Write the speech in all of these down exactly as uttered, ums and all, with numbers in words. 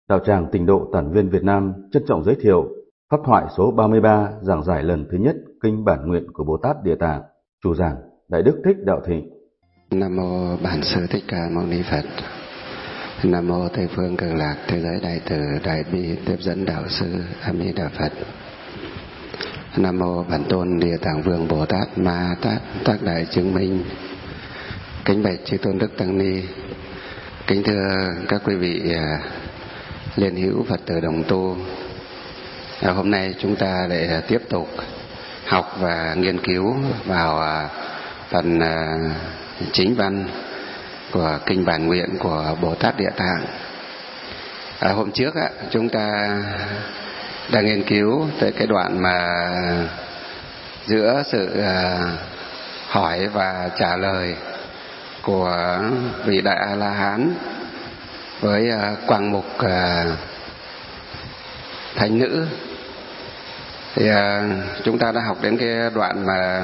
Đạo tràng Tịnh Độ Tản Viên Việt Nam trân trọng giới thiệu pháp thoại số ba mươi ba, giảng giải lần thứ nhất kinh bản nguyện của Bồ Tát Địa Tạng. Chủ giảng Đại Đức Thích Đạo Thịnh. Nam mô Bản Sư Thích Ca Mâu Ni Phật. Nam mô Tây Phương Cực Lạc Thế Giới Đại Từ Đại Bi Tiếp Dẫn Đạo Sư A Di Đà Phật. Nam mô Bản Tôn Địa Tạng Vương Bồ Tát Ma Tát Tác Đại Chứng Minh. Kính bạch chư tôn đức tăng ni, kính thưa các quý vị liên hữu Phật tử đồng tu. À, hôm nay chúng ta để tiếp tục học và nghiên cứu vào à, phần à, chính văn của kinh bản nguyện của Bồ Tát Địa Tạng. À, hôm trước á, chúng ta đang nghiên cứu tới cái đoạn mà giữa sự à, hỏi và trả lời của vị Đại A La Hán với à, quang mục à, thánh nữ. Thì à, chúng ta đã học đến cái đoạn mà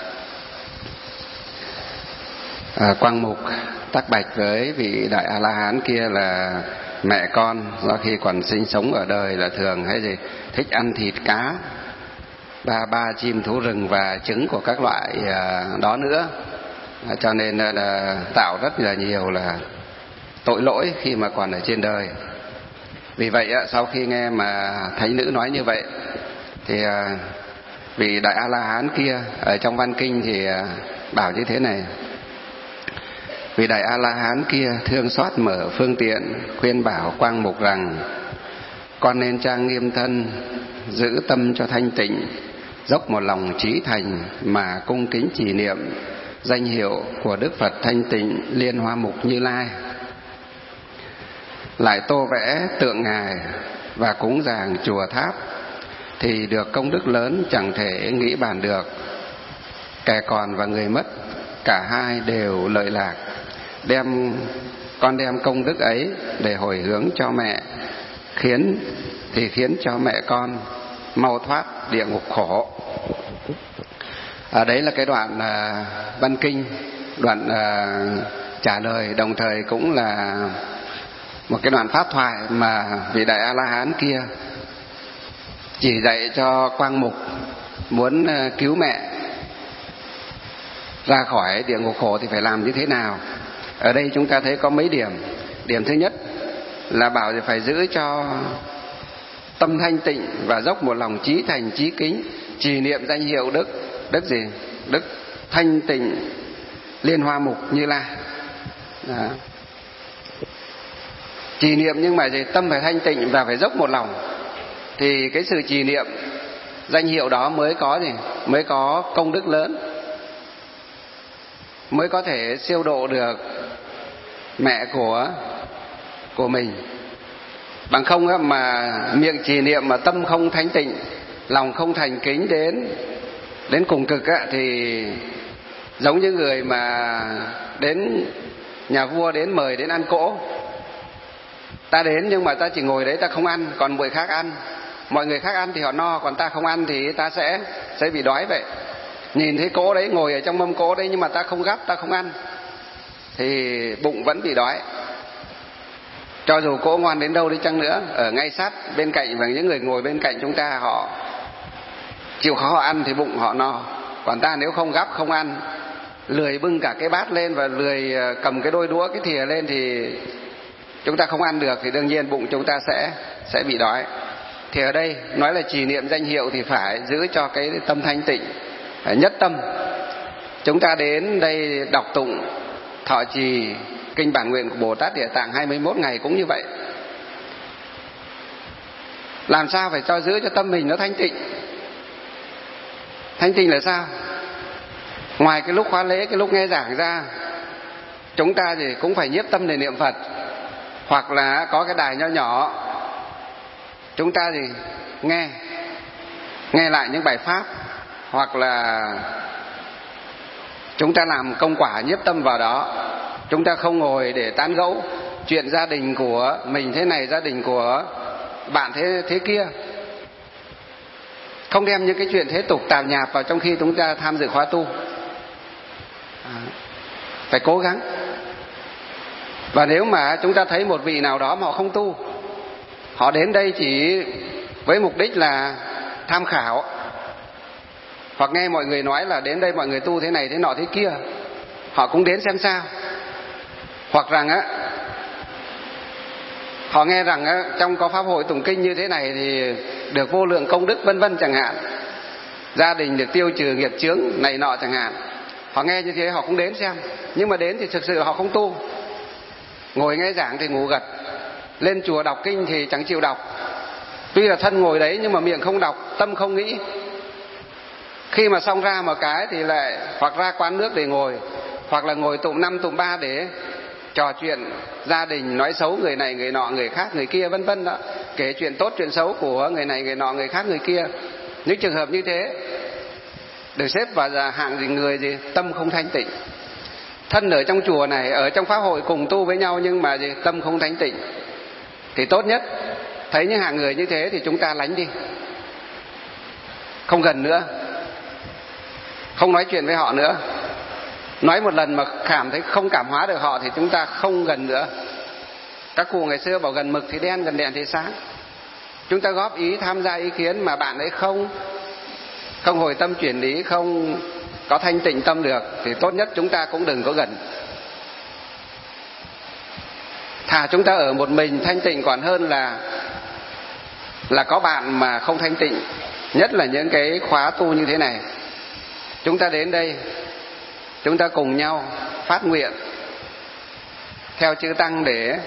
à, quang mục tác bạch với vị Đại A La Hán kia là mẹ con do khi còn sinh sống ở đời là thường hay gì thích ăn thịt cá, ba ba chim thú rừng và trứng của các loại à, đó nữa, à, cho nên là, là tạo rất là nhiều là tội lỗi khi mà còn ở trên đời. Vì vậy á, sau khi nghe mà thánh nữ nói như vậy thì à, vị Đại A La Hán kia ở trong văn kinh thì à, bảo như thế này: vị Đại A La Hán kia thương xót mở phương tiện khuyên bảo quang mục rằng: con nên trang nghiêm thân, giữ tâm cho thanh tịnh, dốc một lòng trí thành mà cung kính trì niệm danh hiệu của Đức Phật thanh tịnh Liên Hoa Mục Như Lai, lại tô vẽ tượng ngài và cúng dường chùa tháp thì được công đức lớn chẳng thể nghĩ bàn được. Kẻ còn và người mất cả hai đều lợi lạc. Đem con đem công đức ấy để hồi hướng cho mẹ, khiến thì khiến cho mẹ con mau thoát địa ngục khổ. Ở đấy là cái đoạn à, văn kinh, đoạn à, trả lời, đồng thời cũng là một cái đoạn pháp thoại mà vị Đại A La Hán kia chỉ dạy cho quang mục muốn à, cứu mẹ ra khỏi địa ngục khổ thì phải làm như thế nào. Ở đây chúng ta thấy có mấy điểm. Điểm thứ nhất là bảo thì phải giữ cho tâm thanh tịnh và dốc một lòng chí thành chí kính trì niệm danh hiệu Đức Đức gì? Đức Thanh Tịnh Liên Hoa Mục Như Lai. Đó. Trì niệm nhưng mà gì? Tâm phải thanh tịnh và phải dốc một lòng. Thì cái sự trì niệm danh hiệu đó mới có gì? Mới có công đức lớn, mới có thể siêu độ được mẹ của của mình. Bằng không á, mà miệng trì niệm mà tâm không thanh tịnh, lòng không thành kính đến đến cùng cực á, thì giống như người mà đến nhà vua đến mời đến ăn cỗ. Ta đến nhưng mà ta chỉ ngồi đấy, ta không ăn, còn người khác ăn. Mọi người khác ăn thì họ no, còn ta không ăn thì ta sẽ sẽ bị đói vậy. Nhìn thấy cỗ đấy, ngồi ở trong mâm cỗ đấy nhưng mà ta không gắp, ta không ăn thì bụng vẫn bị đói. Cho dù cỗ ngoan đến đâu đi chăng nữa, ở ngay sát bên cạnh và những người ngồi bên cạnh chúng ta họ chịu khó họ ăn thì bụng họ no. Còn ta nếu không gắp, không ăn, lười bưng cả cái bát lên và lười cầm cái đôi đũa, cái thìa lên thì chúng ta không ăn được, thì đương nhiên bụng chúng ta sẽ sẽ bị đói. Thì ở đây nói là trì niệm danh hiệu thì phải giữ cho cái tâm thanh tịnh, phải nhất tâm. Chúng ta đến đây đọc tụng thọ trì kinh bản nguyện của Bồ Tát Địa Tạng hai mươi mốt ngày cũng như vậy. Làm sao phải cho giữ cho tâm mình nó thanh tịnh. Thanh tịnh là sao? Ngoài cái lúc khóa lễ, cái lúc nghe giảng ra, chúng ta thì cũng phải nhiếp tâm để niệm Phật. Hoặc là có cái đài nho nhỏ, chúng ta thì nghe nghe lại những bài pháp, hoặc là chúng ta làm công quả nhiếp tâm vào đó. Chúng ta không ngồi để tán gẫu chuyện gia đình của mình thế này, gia đình của bạn thế thế kia. Không đem những cái chuyện thế tục tạp nhạp vào trong khi chúng ta tham dự khóa tu. À, phải cố gắng. Và nếu mà chúng ta thấy một vị nào đó mà họ không tu Họ đến đây chỉ với mục đích là tham khảo, hoặc nghe mọi người nói là đến đây mọi người tu thế này thế nọ thế kia, họ cũng đến xem sao. Hoặc rằng á, họ nghe rằng á, trong có pháp hội tụng kinh như thế này thì được vô lượng công đức vân vân chẳng hạn, gia đình được tiêu trừ nghiệp chướng này nọ chẳng hạn. Họ nghe như thế họ cũng đến xem, nhưng mà đến thì thực sự họ không tu. Ngồi nghe giảng thì ngủ gật, lên chùa đọc kinh thì chẳng chịu đọc. Tuy là thân ngồi đấy nhưng mà miệng không đọc, tâm không nghĩ. Khi mà xong ra một cái thì lại hoặc ra quán nước để ngồi, hoặc là ngồi tụng năm tụng ba để trò chuyện gia đình, nói xấu người này người nọ người khác người kia vân vân đó, kể chuyện tốt chuyện xấu của người này người nọ người khác người kia. Những trường hợp như thế được xếp vào hạng gì người gì tâm không thanh tịnh. Thân ở trong chùa này, ở trong pháp hội cùng tu với nhau nhưng mà gì tâm không thanh tịnh, thì tốt nhất thấy những hạng người như thế thì chúng ta lánh đi, không gần nữa, không nói chuyện với họ nữa. Nói một lần mà cảm thấy không cảm hóa được họ thì chúng ta không gần nữa. Các cụ ngày xưa bảo gần mực thì đen, gần đèn thì sáng. Chúng ta góp ý tham gia ý kiến mà bạn ấy không không hồi tâm chuyển lý, không có thanh tịnh tâm được thì tốt nhất chúng ta cũng đừng có gần. Thà chúng ta ở một mình thanh tịnh còn hơn là là có bạn mà không thanh tịnh. Nhất là những cái khóa tu như thế này, chúng ta đến đây chúng ta cùng nhau phát nguyện theo chư tăng để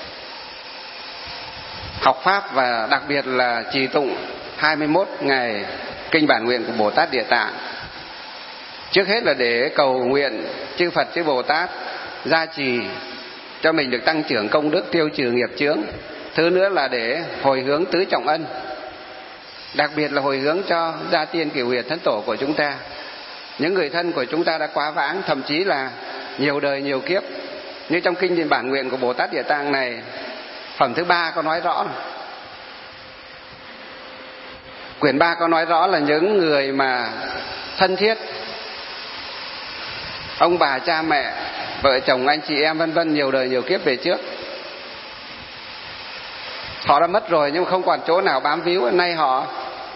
học pháp, và đặc biệt là trì tụng hai mươi mốt ngày kinh bản nguyện của Bồ Tát Địa Tạng. Trước hết là để cầu nguyện chư Phật chư Bồ Tát gia trì cho mình được tăng trưởng công đức, tiêu trừ nghiệp chướng. Thứ nữa là để hồi hướng tứ trọng ân, đặc biệt là hồi hướng cho gia tiên cửu huyền thân tổ của chúng ta, những người thân của chúng ta đã quá vãng, thậm chí là nhiều đời nhiều kiếp. Như trong kinh bản nguyện của Bồ Tát Địa Tạng này, phẩm thứ ba có nói rõ, quyển ba có nói rõ là những người mà thân thiết, ông bà cha mẹ, vợ chồng anh chị em vân vân, nhiều đời nhiều kiếp về trước, họ đã mất rồi nhưng không còn chỗ nào bám víu. Nay họ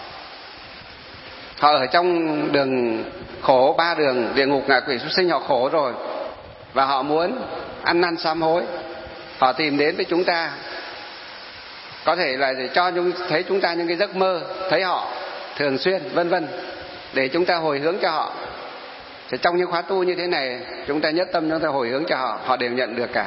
họ ở trong đường khổ, ba đường địa ngục ngạ quỷ súc sinh, họ khổ rồi và họ muốn ăn năn sám hối. Họ tìm đến với chúng ta, có thể là để cho chúng thấy chúng ta những cái giấc mơ, thấy họ thường xuyên vân vân, để chúng ta hồi hướng cho họ. Thì trong những khóa tu như thế này, chúng ta nhất tâm chúng ta hồi hướng cho họ, họ đều nhận được cả,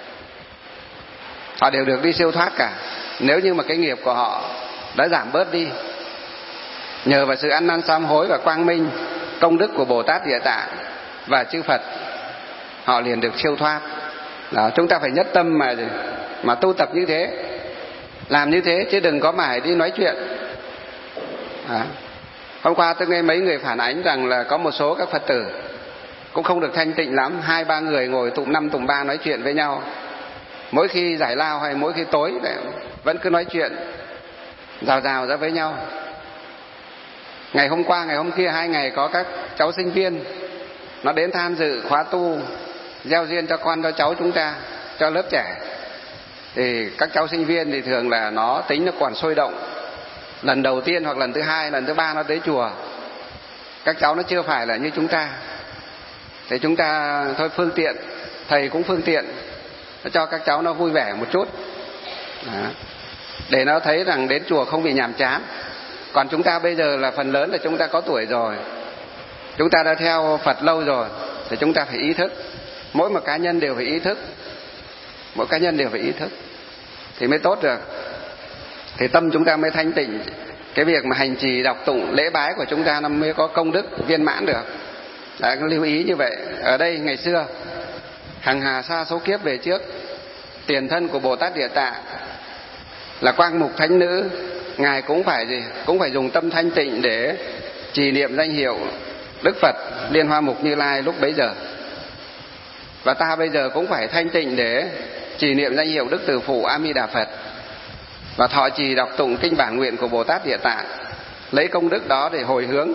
họ đều được đi siêu thoát cả. Nếu như mà cái nghiệp của họ đã giảm bớt đi, nhờ vào sự ăn năn sám hối và quang minh công đức của Bồ Tát Địa Tạng và chư Phật, họ liền được siêu thoát. Đó, chúng ta phải nhất tâm mà mà tu tập như thế, làm như thế, chứ đừng có mải đi nói chuyện. Đó. Hôm qua tôi nghe mấy người phản ánh rằng là có một số các Phật tử cũng không được thanh tịnh lắm, hai ba người ngồi tụng năm tụng ba nói chuyện với nhau, mỗi khi giải lao hay mỗi khi tối vẫn cứ nói chuyện rào rào ra với nhau. Ngày hôm qua ngày hôm kia hai ngày có các cháu sinh viên nó đến tham dự khóa tu gieo duyên cho con cho cháu chúng ta, cho lớp trẻ. Thì các cháu sinh viên thì thường là nó tính nó còn sôi động, lần đầu tiên hoặc lần thứ hai, lần thứ ba nó tới chùa. Các cháu nó chưa phải là như chúng ta, thì chúng ta thôi phương tiện, thầy cũng phương tiện cho các cháu nó vui vẻ một chút. Đó. Để nó thấy rằng đến chùa không bị nhàm chán. Còn chúng ta bây giờ là phần lớn là chúng ta có tuổi rồi, chúng ta đã theo Phật lâu rồi, thì chúng ta phải ý thức, mỗi một cá nhân đều phải ý thức, mỗi cá nhân đều phải ý thức thì mới tốt được, thì tâm chúng ta mới thanh tịnh. Cái việc mà hành trì đọc tụng lễ bái của chúng ta nó mới có công đức viên mãn được. Đấy, lưu ý như vậy. Ở đây ngày xưa hằng hà sa số kiếp về trước, tiền thân của Bồ Tát Địa Tạng là Quang Mục Thánh Nữ, ngài cũng phải gì cũng phải dùng tâm thanh tịnh để trì niệm danh hiệu Đức Phật Liên Hoa Mục Như Lai lúc bấy giờ. Và ta bây giờ cũng phải thanh tịnh để trì niệm danh hiệu Đức Từ Phụ A Di Đà Phật và thọ trì đọc tụng kinh bản nguyện của Bồ Tát Địa Tạng, lấy công đức đó để hồi hướng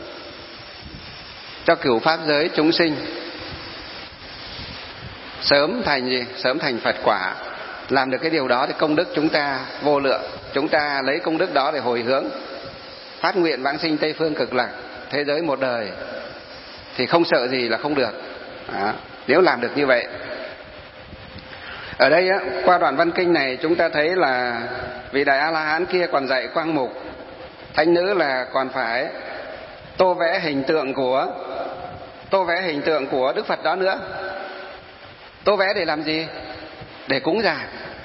cho cửu pháp giới chúng sinh sớm thành gì sớm thành Phật quả, làm được cái điều đó thì công đức chúng ta vô lượng. Chúng ta lấy công đức đó để hồi hướng phát nguyện vãng sinh Tây Phương Cực Lạc, thế giới một đời, thì không sợ gì là không được. Đó, nếu làm được như vậy. Ở đây á, qua đoạn văn kinh này chúng ta thấy là vị Đại A-la-hán kia còn dạy Quang Mục Thánh nữ là còn phải tô vẽ hình tượng của tô vẽ hình tượng của Đức Phật đó nữa. Tô vẽ để làm gì? Để cúng dường.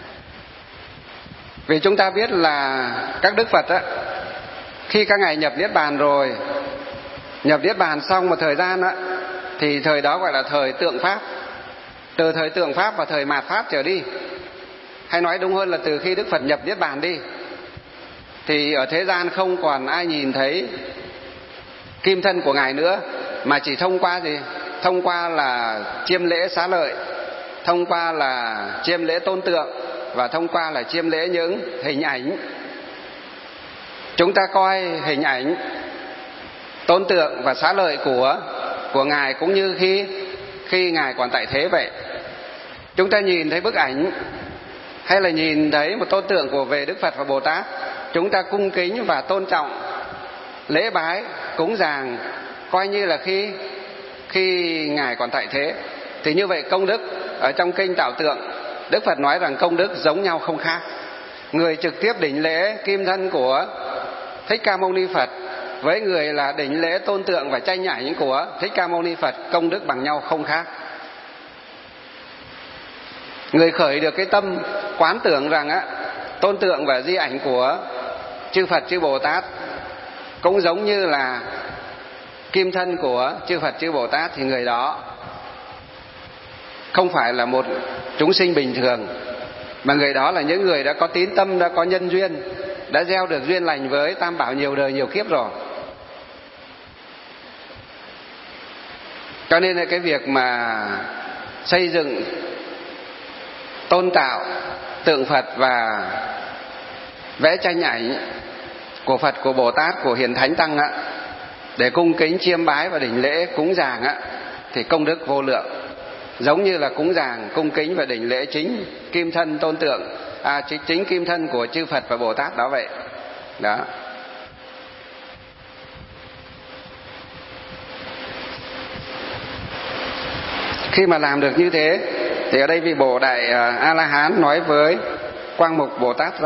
Vì chúng ta biết là các Đức Phật á, khi các ngài nhập Niết Bàn rồi, nhập Niết Bàn xong một thời gian á, thì thời đó gọi là thời tượng Pháp. Từ thời tượng Pháp và thời mạt Pháp trở đi, hay nói đúng hơn là từ khi Đức Phật nhập Niết Bàn đi, thì ở thế gian không còn ai nhìn thấy kim thân của ngài nữa, mà chỉ thông qua gì? Thông qua là chiêm lễ xá lợi, thông qua là chiêm lễ tôn tượng, và thông qua là chiêm lễ những hình ảnh. Chúng ta coi hình ảnh tôn tượng và xá lợi của của ngài cũng như khi khi ngài còn tại thế vậy. Chúng ta nhìn thấy bức ảnh hay là nhìn thấy một tôn tượng của về Đức Phật và Bồ Tát, chúng ta cung kính và tôn trọng, lễ bái, cúng dường, coi như là khi khi ngài còn tại thế. Thì như vậy công đức ở trong kinh Tạo Tượng, Đức Phật nói rằng công đức giống nhau không khác. Người trực tiếp đảnh lễ kim thân của Thích Ca Mâu Ni Phật với người là đảnh lễ tôn tượng và tranh ảnh của Thích Ca Mâu Ni Phật, công đức bằng nhau không khác. Người khởi được cái tâm quán tưởng rằng á, tôn tượng và di ảnh của chư Phật chư Bồ Tát cũng giống như là kim thân của chư Phật chư Bồ Tát, thì người đó không phải là một chúng sinh bình thường, mà người đó là những người đã có tín tâm, đã có nhân duyên, đã gieo được duyên lành với Tam Bảo nhiều đời nhiều kiếp rồi. Cho nên là cái việc mà xây dựng tôn tạo tượng Phật và vẽ tranh ảnh của Phật, của Bồ Tát, của Hiền Thánh Tăng á, để cung kính chiêm bái và đảnh lễ cúng dường á, thì công đức vô lượng. Giống như là cúng dường, cung kính và đảnh lễ chính kim thân tôn tượng, à, chính, chính kim thân của chư Phật và Bồ Tát đó vậy. Đó. Khi mà làm được như thế, thì ở đây vị Bồ Đại A-la-hán nói với Quang Mục Bồ Tát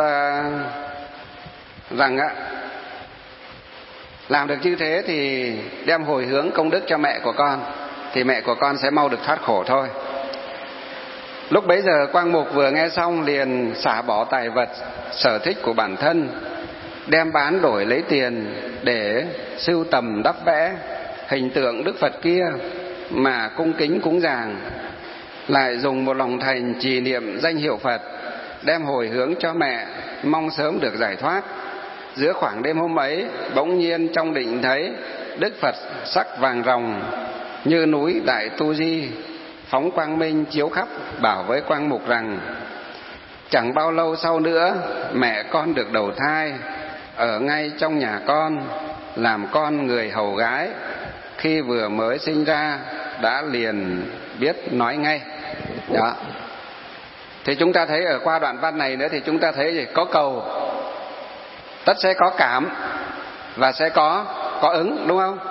rằng á, làm được như thế thì đem hồi hướng công đức cho mẹ của con, thì mẹ của con sẽ mau được thoát khổ thôi. Lúc bấy giờ Quang Mục vừa nghe xong liền xả bỏ tài vật sở thích của bản thân, đem bán đổi lấy tiền để sưu tầm đắp vẽ hình tượng Đức Phật kia mà cung kính cúng dường, lại dùng một lòng thành trì niệm danh hiệu Phật, đem hồi hướng cho mẹ, mong sớm được giải thoát. Giữa khoảng đêm hôm ấy, bỗng nhiên trong định thấy Đức Phật sắc vàng ròng như núi Đại Tu Di, phóng quang minh chiếu khắp, bảo với Quang Mục rằng: chẳng bao lâu sau nữa mẹ con được đầu thai, ở ngay trong nhà con, làm con người hầu gái. Khi vừa mới sinh ra đã liền biết nói ngay. Đó. Thì chúng ta thấy ở qua đoạn văn này nữa, thì chúng ta thấy gì? Có cầu tất sẽ có cảm và sẽ có có ứng, đúng không?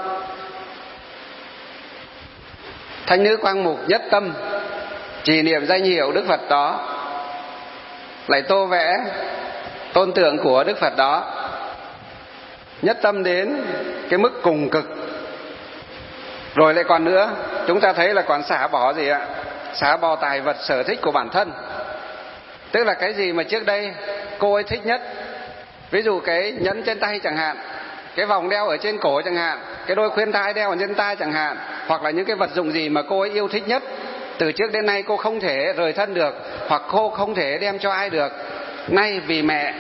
Thánh nữ Quang Mục nhất tâm trì niệm danh hiệu Đức Phật đó, lại tô vẽ tôn tượng của Đức Phật đó, nhất tâm đến cái mức cùng cực. Rồi lại còn nữa, chúng ta thấy là còn xả bỏ gì ạ? Xả bỏ tài vật sở thích của bản thân. Tức là cái gì mà trước đây cô ấy thích nhất, ví dụ cái nhẫn trên tay chẳng hạn, cái vòng đeo ở trên cổ chẳng hạn, cái đôi khuyên tai đeo ở trên tai chẳng hạn, hoặc là những cái vật dụng gì mà cô ấy yêu thích nhất, từ trước đến nay cô không thể rời thân được, hoặc cô không thể đem cho ai được. Nay vì mẹ,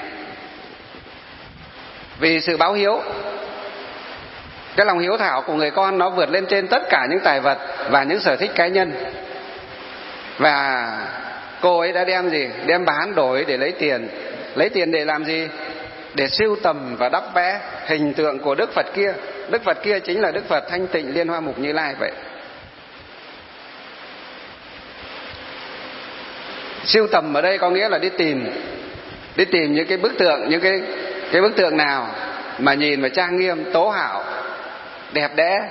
vì sự báo hiếu, cái lòng hiếu thảo của người con nó vượt lên trên tất cả những tài vật và những sở thích cá nhân, và cô ấy đã đem gì? Đem bán đổi để lấy tiền. Lấy tiền để làm gì? Để sưu tầm và đắp vẽ hình tượng của Đức Phật kia. Đức Phật kia chính là Đức Phật Thanh Tịnh Liên Hoa Mục Như Lai vậy. Sưu tầm ở đây có nghĩa là đi tìm, đi tìm những cái bức tượng, những cái cái bức tượng nào mà nhìn mà trang nghiêm, tố hảo, đẹp đẽ,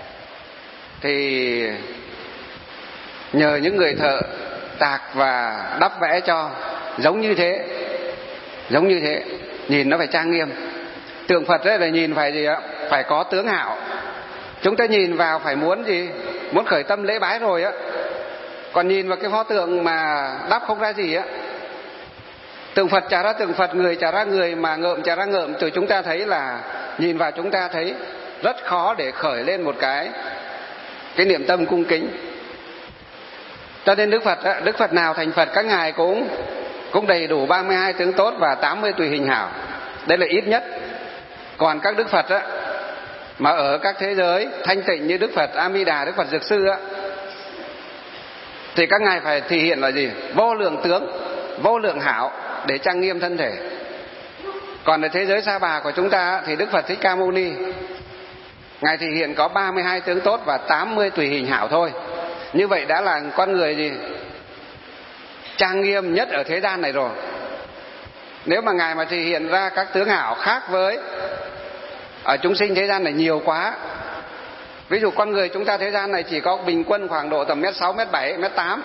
thì nhờ những người thợ tạc và đắp vẽ cho giống như thế, giống như thế, nhìn nó phải trang nghiêm. Tượng Phật ấy là nhìn phải gì ạ? Phải có tướng hảo. Chúng ta nhìn vào phải muốn gì? Muốn khởi tâm lễ bái rồi á. Còn nhìn vào cái pho tượng mà đắp không ra gì á, tượng Phật chả ra tượng Phật, người chả ra người, mà ngợm chả ra ngợm, từ chúng ta thấy là nhìn vào chúng ta thấy rất khó để khởi lên một cái cái niệm tâm cung kính. Cho nên Đức Phật á, Đức Phật nào thành Phật các ngài cũng cũng đầy đủ ba mươi hai tướng tốt và tám mươi tùy hình hảo. Đây là ít nhất. Còn các Đức Phật á, mà ở các thế giới thanh tịnh như Đức Phật A Di Đà, Đức Phật Dược Sư á, thì các ngài phải thể hiện là gì? Vô lượng tướng, vô lượng hảo để trang nghiêm thân thể. Còn ở thế giới Sa Bà của chúng ta thì Đức Phật Thích Ca Mâu Ni, ngài thể hiện có ba mươi hai tướng tốt và tám mươi tùy hình hảo thôi. Như vậy đã là con người gì? Trang nghiêm nhất ở thế gian này rồi. Nếu mà ngài mà thể hiện ra các tướng hảo khác với ở chúng sinh thế gian này nhiều quá. Ví dụ con người chúng ta thế gian này chỉ có bình quân khoảng độ tầm mét sáu, mét bảy, mét tám.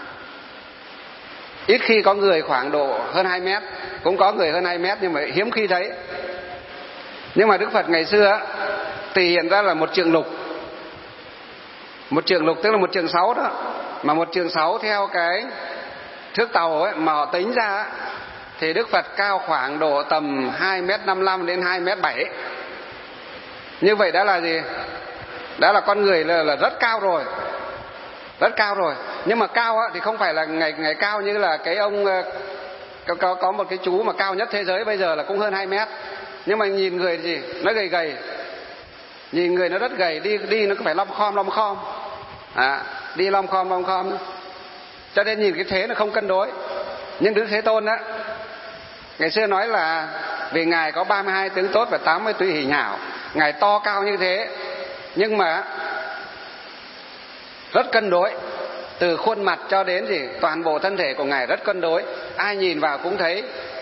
Ít khi có người khoảng độ hơn hai mét. Cũng có người hơn hai mét nhưng mà hiếm khi thấy. Nhưng mà Đức Phật ngày xưa thể hiện ra là một trượng lục. Một trượng lục tức là một trượng sáu đó. Mà một trượng sáu theo cái thước tàu ấy, mà họ tính ra thì Đức Phật cao khoảng độ tầm hai mét năm mươi lăm đến hai mét bảy. Như vậy đã là gì? Đã là con người là, là rất cao rồi. Rất cao rồi. Nhưng mà cao á, thì không phải là ngày ngày cao như là cái ông có, có, có một cái chú mà cao nhất thế giới bây giờ là cũng hơn hai mét. Nhưng mà nhìn người gì? Nó gầy gầy. Nhìn người nó rất gầy, đi đi nó phải lom khom lom khom. À, đi lom khom lom khom. Cho nên nhìn cái thế nó không cân đối. Nhưng Đức Thế Tôn á, ngày xưa nói là vì ngài có ba mươi hai tướng tốt và tám mươi tùy hình hảo. Ngài to cao như thế, nhưng mà rất cân đối. Từ khuôn mặt cho đến gì, toàn bộ thân thể của ngài rất cân đối. Ai nhìn vào cũng thấy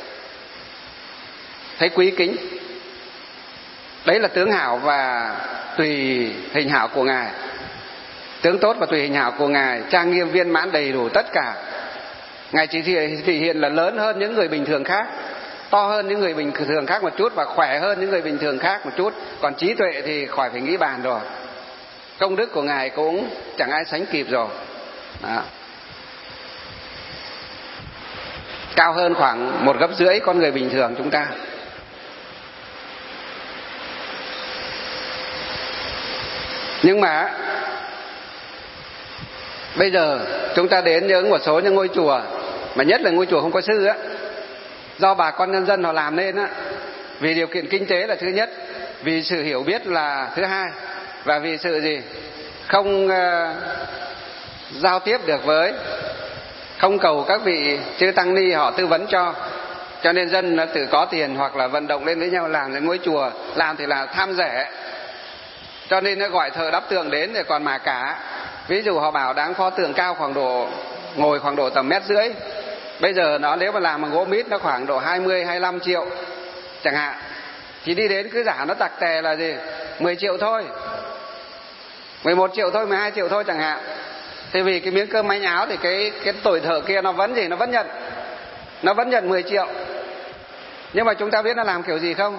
thấy quý kính. Đấy là tướng hảo và tùy hình hảo của ngài. Tướng tốt và tùy hình hảo của ngài trang nghiêm viên mãn đầy đủ tất cả. Ngài chỉ thể hiện là lớn hơn những người bình thường khác, to hơn những người bình thường khác một chút, và khỏe hơn những người bình thường khác một chút. Còn trí tuệ thì khỏi phải nghĩ bàn rồi. Công đức của ngài cũng chẳng ai sánh kịp rồi. Đó. Cao hơn khoảng một gấp rưỡi con người bình thường chúng ta. Nhưng mà bây giờ chúng ta đến những một số những ngôi chùa, mà nhất là ngôi chùa không có sư á, do bà con nhân dân họ làm nên á, vì điều kiện kinh tế là thứ nhất, vì sự hiểu biết là thứ hai, và vì sự gì không uh, giao tiếp được với, không cầu các vị chư tăng ni họ tư vấn cho, cho nên dân nó tự có tiền hoặc là vận động lên với nhau làm những ngôi chùa. Làm thì là tham rẻ, cho nên nó gọi thợ đắp tượng đến để còn mà cả. Ví dụ họ bảo đáng pho tượng cao khoảng độ, ngồi khoảng độ tầm mét rưỡi. Bây giờ nó nếu mà làm bằng gỗ mít nó khoảng độ hai mươi, hai mươi lăm triệu chẳng hạn. Thì đi đến cứ giả nó tặc tè là gì? mười triệu thôi, mười một triệu thôi, mười hai triệu thôi chẳng hạn. Thì vì cái miếng cơm manh áo thì cái cái tuổi thợ kia nó vẫn gì? Nó vẫn nhận. Nó vẫn nhận mười triệu. Nhưng mà chúng ta biết nó làm kiểu gì không?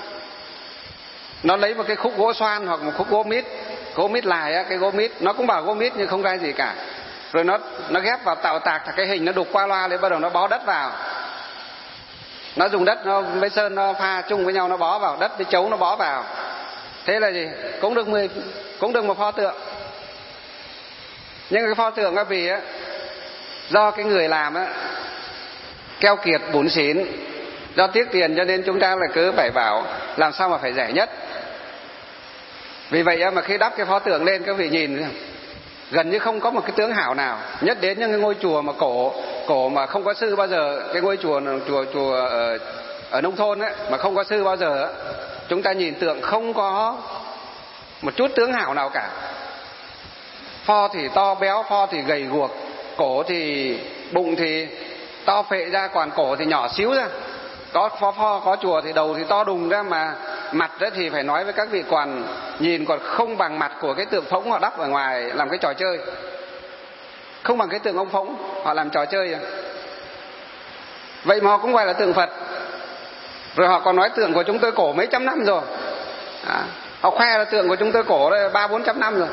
Nó lấy một cái khúc gỗ xoan hoặc một khúc gỗ mít, gỗ mít lài á, cái gỗ mít, nó cũng bảo gỗ mít nhưng không ra gì cả. Rồi nó nó ghép vào tạo tạc cái hình, nó đục qua loa lên, bắt đầu nó bó đất vào. Nó dùng đất nó với sơn nó pha chung với nhau, nó bó vào đất với chấu nó bó vào. Thế là gì? Cũng được mười, cũng được một pho tượng. Nhưng cái pho tượng á, vì á do cái người làm á keo kiệt bủn xỉn, do tiếc tiền cho nên chúng ta là cứ phải bảo làm sao mà phải rẻ nhất. Vì vậy á, mà khi đắp cái pho tượng lên các vị nhìn gần như không có một cái tướng hảo nào. Nhất đến những cái ngôi chùa mà cổ cổ mà không có sư bao giờ, cái ngôi chùa chùa chùa ở, ở nông thôn ấy mà không có sư bao giờ ấy, chúng ta nhìn tượng không có một chút tướng hảo nào cả. Pho thì to béo, pho thì gầy guộc, cổ thì bụng thì to phệ ra, còn cổ thì nhỏ xíu ra. Có pho pho có chùa thì đầu thì to đùng ra, mà mặt đó thì phải nói với các vị còn nhìn còn không bằng mặt của cái tượng phỗng họ đắp ở ngoài làm cái trò chơi, không bằng cái tượng ông phỗng họ làm trò chơi. Vậy mà họ cũng gọi là tượng Phật. Rồi họ còn nói tượng của chúng tôi cổ mấy trăm năm rồi. À, họ khoe là tượng của chúng tôi cổ đây ba bốn trăm năm rồi.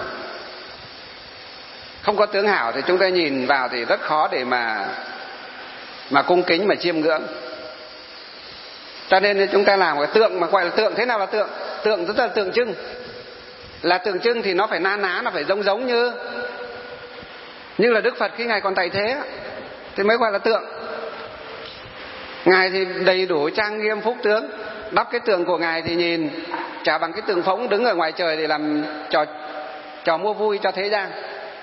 Không có tướng hảo thì chúng ta nhìn vào thì rất khó để mà mà cung kính, mà chiêm ngưỡng. Cho nên chúng ta làm cái tượng mà gọi là tượng. Thế nào là tượng? Tượng rất là tượng trưng. Là tượng trưng thì nó phải na ná, nó phải giống giống như như là Đức Phật khi Ngài còn tại thế thì mới gọi là tượng. Ngài thì đầy đủ trang nghiêm phúc tướng. Đắp cái tượng của Ngài thì nhìn chả bằng cái tượng phỗng đứng ở ngoài trời để làm trò trò mua vui cho thế gian.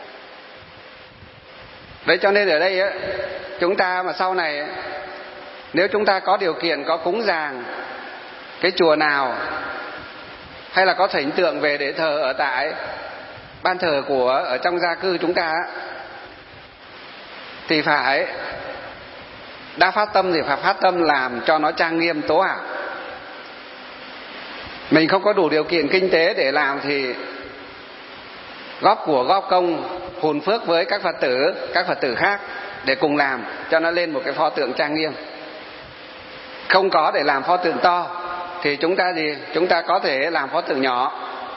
Đấy, cho nên ở đây á, chúng ta mà sau này nếu chúng ta có điều kiện, có cúng dường cái chùa nào, hay là có thỉnh tượng về để thờ ở tại ban thờ của ở trong gia cư chúng ta, thì phải đã phát tâm thì phải phát tâm làm cho nó trang nghiêm tố hảo. Mình không có đủ điều kiện kinh tế để làm thì góp của góp công hùn phước với các Phật tử, các Phật tử khác để cùng làm cho nó lên một cái pho tượng trang nghiêm. Không có để làm pho tượng to thì chúng ta gì? Chúng ta có thể làm pho tượng nhỏ.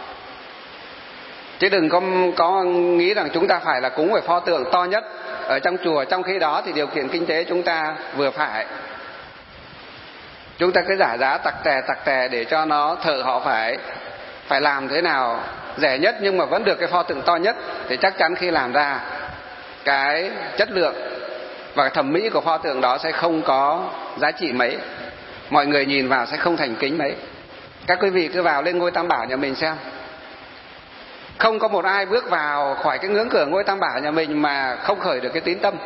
Chứ đừng có, có nghĩ rằng chúng ta phải là cúng về pho tượng to nhất ở trong chùa, trong khi đó thì điều kiện kinh tế chúng ta vừa phải. Chúng ta cứ giả giá tặc tè tặc tè để cho nó thợ họ phải phải làm thế nào rẻ nhất nhưng mà vẫn được cái pho tượng to nhất, thì chắc chắn khi làm ra cái chất lượng và thẩm mỹ của pho tượng đó sẽ không có giá trị mấy. Mọi người nhìn vào sẽ không thành kính mấy. Các quý vị cứ vào lên ngôi Tam Bảo nhà mình xem, không có một ai bước vào khỏi cái ngưỡng cửa ngôi Tam Bảo nhà mình mà không khởi được cái tín tâm.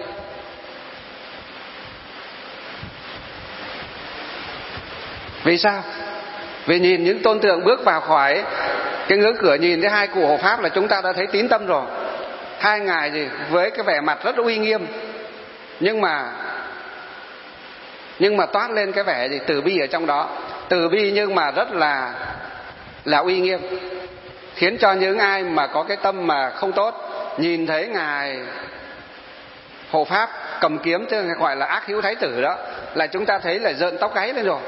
Vì sao? Vì nhìn những tôn tượng bước vào khỏi cái ngưỡng cửa, nhìn thấy hai cụ hộ pháp là chúng ta đã thấy tín tâm rồi. Hai ngài gì với cái vẻ mặt rất uy nghiêm, nhưng mà nhưng mà toát lên cái vẻ gì từ bi ở trong đó. Từ bi nhưng mà rất là là uy nghiêm, khiến cho những ai mà có cái tâm mà không tốt nhìn thấy ngài hộ pháp cầm kiếm, chứ gọi là ác hữu thái tử đó, là chúng ta thấy là rợn tóc gáy lên rồi.